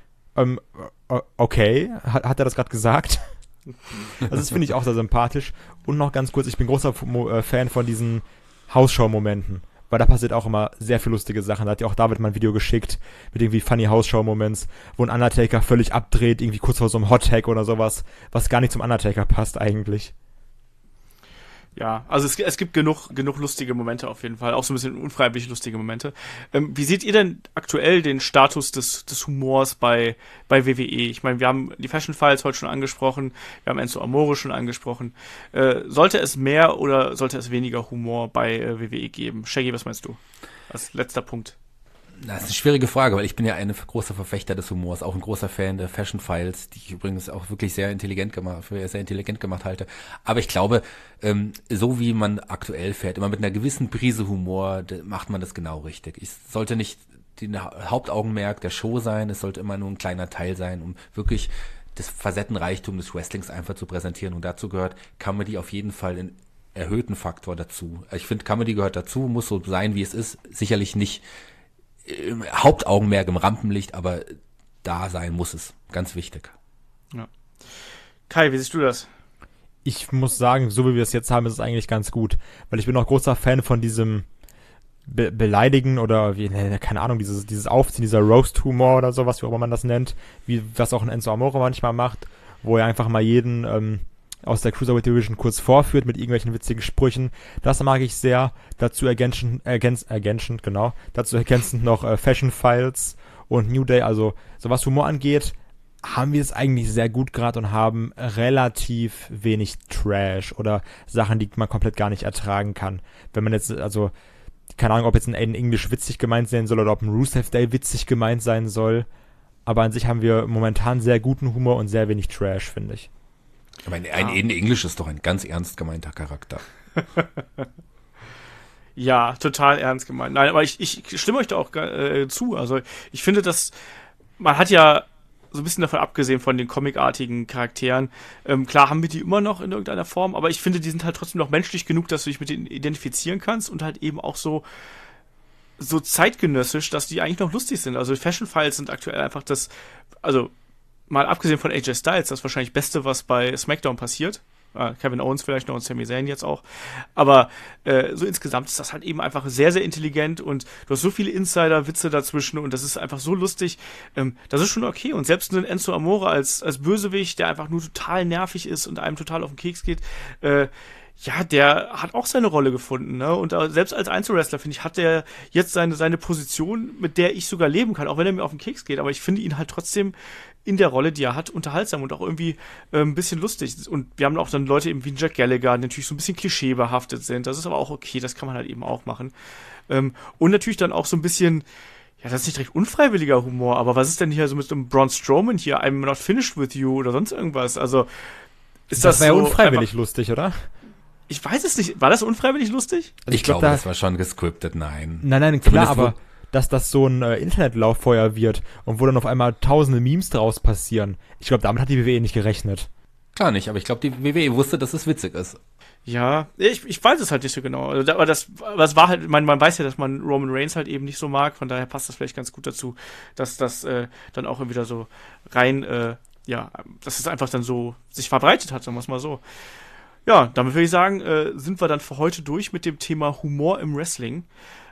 okay, hat er das gerade gesagt? Also das finde ich auch sehr sympathisch. Und noch ganz kurz, ich bin großer Fan von diesen Hausshow-Momenten. Weil da passiert auch immer sehr viel lustige Sachen. Da hat ja auch David mal ein Video geschickt mit irgendwie funny Hausshow-Moments, wo ein Undertaker völlig abdreht, irgendwie kurz vor so einem Hot-Tag oder sowas, was gar nicht zum Undertaker passt eigentlich. Ja, also es gibt genug lustige Momente auf jeden Fall, auch so ein bisschen unfreiwillig lustige Momente. Wie seht ihr denn aktuell den Status des Humors bei WWE? Ich meine, wir haben die Fashion Files heute schon angesprochen, wir haben Enzo Amore schon angesprochen. Sollte es mehr oder sollte es weniger Humor bei WWE geben? Shaggy, was meinst du? Als letzter Punkt. Das ist eine schwierige Frage, weil ich bin ja ein großer Verfechter des Humors, auch ein großer Fan der Fashion Files, die ich übrigens auch wirklich sehr intelligent gemacht halte. Aber ich glaube, so wie man aktuell fährt, immer mit einer gewissen Prise Humor, macht man das genau richtig. Es sollte nicht der Hauptaugenmerk der Show sein, es sollte immer nur ein kleiner Teil sein, um wirklich das Facettenreichtum des Wrestlings einfach zu präsentieren. Und dazu gehört Comedy auf jeden Fall in erhöhten Faktor dazu. Ich finde, Comedy gehört dazu, muss so sein, wie es ist. Sicherlich nicht im Hauptaugenmerk im Rampenlicht, aber da sein muss es. Ganz wichtig. Ja. Kai, wie siehst du das? Ich muss sagen, so wie wir es jetzt haben, ist es eigentlich ganz gut. Weil ich bin auch großer Fan von diesem Beleidigen oder keine Ahnung, dieses Aufziehen, dieser Roast-Humor oder sowas, wie auch immer man das nennt, was auch ein Enzo Amore manchmal macht, wo er einfach mal jeden aus der Cruiserweight Division kurz vorführt mit irgendwelchen witzigen Sprüchen. Das mag ich sehr. Dazu ergänzend noch Fashion Files und New Day. Also, so was Humor angeht, haben wir es eigentlich sehr gut gerade und haben relativ wenig Trash oder Sachen, die man komplett gar nicht ertragen kann. Wenn man jetzt, also, keine Ahnung, ob jetzt ein Aiden English witzig gemeint sein soll oder ob ein Rusev Day witzig gemeint sein soll. Aber an sich haben wir momentan sehr guten Humor und sehr wenig Trash, finde ich. Ich meine, ein Aiden English ist doch ein ganz ernst gemeinter Charakter. Ja, total ernst gemeint. Nein, aber ich stimme euch da auch zu. Also ich finde, dass man hat ja so ein bisschen davon abgesehen von den comicartigen Charakteren. Klar haben wir die immer noch in irgendeiner Form, aber ich finde, die sind halt trotzdem noch menschlich genug, dass du dich mit denen identifizieren kannst und halt eben auch so zeitgenössisch, dass die eigentlich noch lustig sind. Also Fashion Files sind aktuell einfach also mal abgesehen von AJ Styles, das wahrscheinlich Beste, was bei SmackDown passiert. Kevin Owens vielleicht noch und Sami Zayn jetzt auch. Aber so insgesamt ist das halt eben einfach sehr, sehr intelligent und du hast so viele Insider-Witze dazwischen und das ist einfach so lustig. Das ist schon okay. Und selbst ein Enzo Amore als Bösewicht, der einfach nur total nervig ist und einem total auf den Keks geht, ja, der hat auch seine Rolle gefunden, ne? Und selbst als Einzelwrestler, finde ich, hat der jetzt seine Position, mit der ich sogar leben kann, auch wenn er mir auf den Keks geht. Aber ich finde ihn halt trotzdem in der Rolle, die er hat, unterhaltsam und auch irgendwie ein bisschen lustig. Und wir haben auch dann Leute eben wie Jack Gallagher, die natürlich so ein bisschen klischeebehaftet sind. Das ist aber auch okay, das kann man halt eben auch machen. Und natürlich dann auch so ein bisschen, ja, das ist nicht direkt unfreiwilliger Humor, aber was ist denn hier so mit dem Braun Strowman hier, I'm not finished with you oder sonst irgendwas? Also, ist das war ja so unfreiwillig einfach lustig, oder? Ich weiß es nicht. War das unfreiwillig lustig? Also ich glaube, das war schon gescriptet, nein. Nein, klar, aber dass das so ein Internetlauffeuer wird und wo dann auf einmal tausende Memes draus passieren. Ich glaube, damit hat die WWE nicht gerechnet. Klar nicht, aber ich glaube, die WWE wusste, dass es witzig ist. Ja, ich weiß es halt nicht so genau. Aber das war halt, man weiß ja, dass man Roman Reigns halt eben nicht so mag, von daher passt das vielleicht ganz gut dazu, dass das dann auch wieder so rein, dass es einfach dann so sich verbreitet hat, sagen wir es mal so. Ja, damit würde ich sagen, sind wir dann für heute durch mit dem Thema Humor im Wrestling.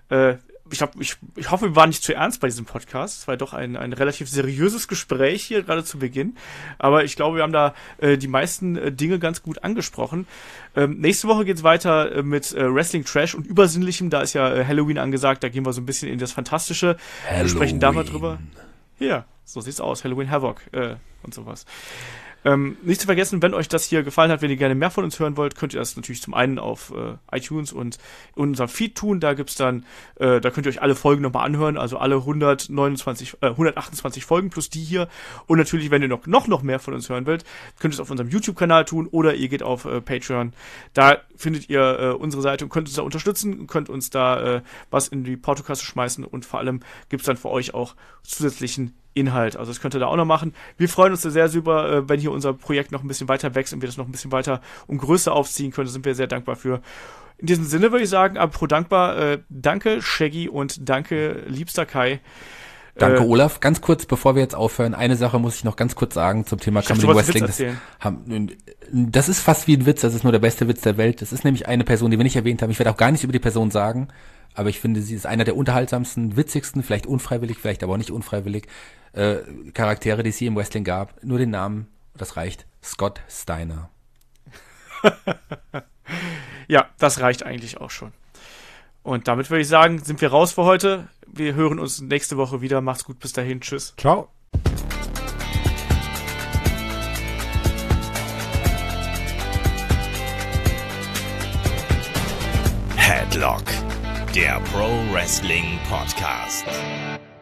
Ich hoffe, wir waren nicht zu ernst bei diesem Podcast. Es war doch ein relativ seriöses Gespräch hier, gerade zu Beginn. Aber ich glaube, wir haben da die meisten Dinge ganz gut angesprochen. Nächste Woche geht's weiter mit Wrestling Trash und Übersinnlichem. Da ist ja Halloween angesagt. Da gehen wir so ein bisschen in das Fantastische. Wir sprechen da mal drüber. Ja, so sieht's aus. Halloween Havoc und sowas. Nicht zu vergessen, wenn euch das hier gefallen hat, wenn ihr gerne mehr von uns hören wollt, könnt ihr das natürlich zum einen auf iTunes und in unserem Feed tun. Da gibt's dann, da könnt ihr euch alle Folgen nochmal anhören, also alle 128 Folgen plus die hier. Und natürlich, wenn ihr noch mehr von uns hören wollt, könnt ihr es auf unserem YouTube-Kanal tun oder ihr geht auf Patreon. Da findet ihr unsere Seite und könnt uns da unterstützen, könnt uns da was in die Portokasse schmeißen und vor allem gibt's dann für euch auch zusätzlichen Inhalt. Also das könnt ihr da auch noch machen. Wir freuen uns sehr super, wenn hier unser Projekt noch ein bisschen weiter wächst und wir das noch ein bisschen weiter um Größe aufziehen können. Da sind wir sehr dankbar für. In diesem Sinne würde ich sagen, apropos dankbar, danke Shaggy und danke liebster Kai. Danke Olaf. Ganz kurz, bevor wir jetzt aufhören, eine Sache muss ich noch ganz kurz sagen zum Thema Comedy Wrestling. Das ist fast wie ein Witz, das ist nur der beste Witz der Welt. Das ist nämlich eine Person, die wir nicht erwähnt haben. Ich werde auch gar nichts über die Person sagen, aber ich finde, sie ist einer der unterhaltsamsten, witzigsten, vielleicht unfreiwillig, vielleicht aber auch nicht unfreiwillig, Charaktere, die es hier im Wrestling gab. Nur den Namen, das reicht. Scott Steiner. Ja, das reicht eigentlich auch schon. Und damit würde ich sagen, sind wir raus für heute. Wir hören uns nächste Woche wieder. Macht's gut, bis dahin. Tschüss. Ciao. Headlock, der Pro Wrestling Podcast.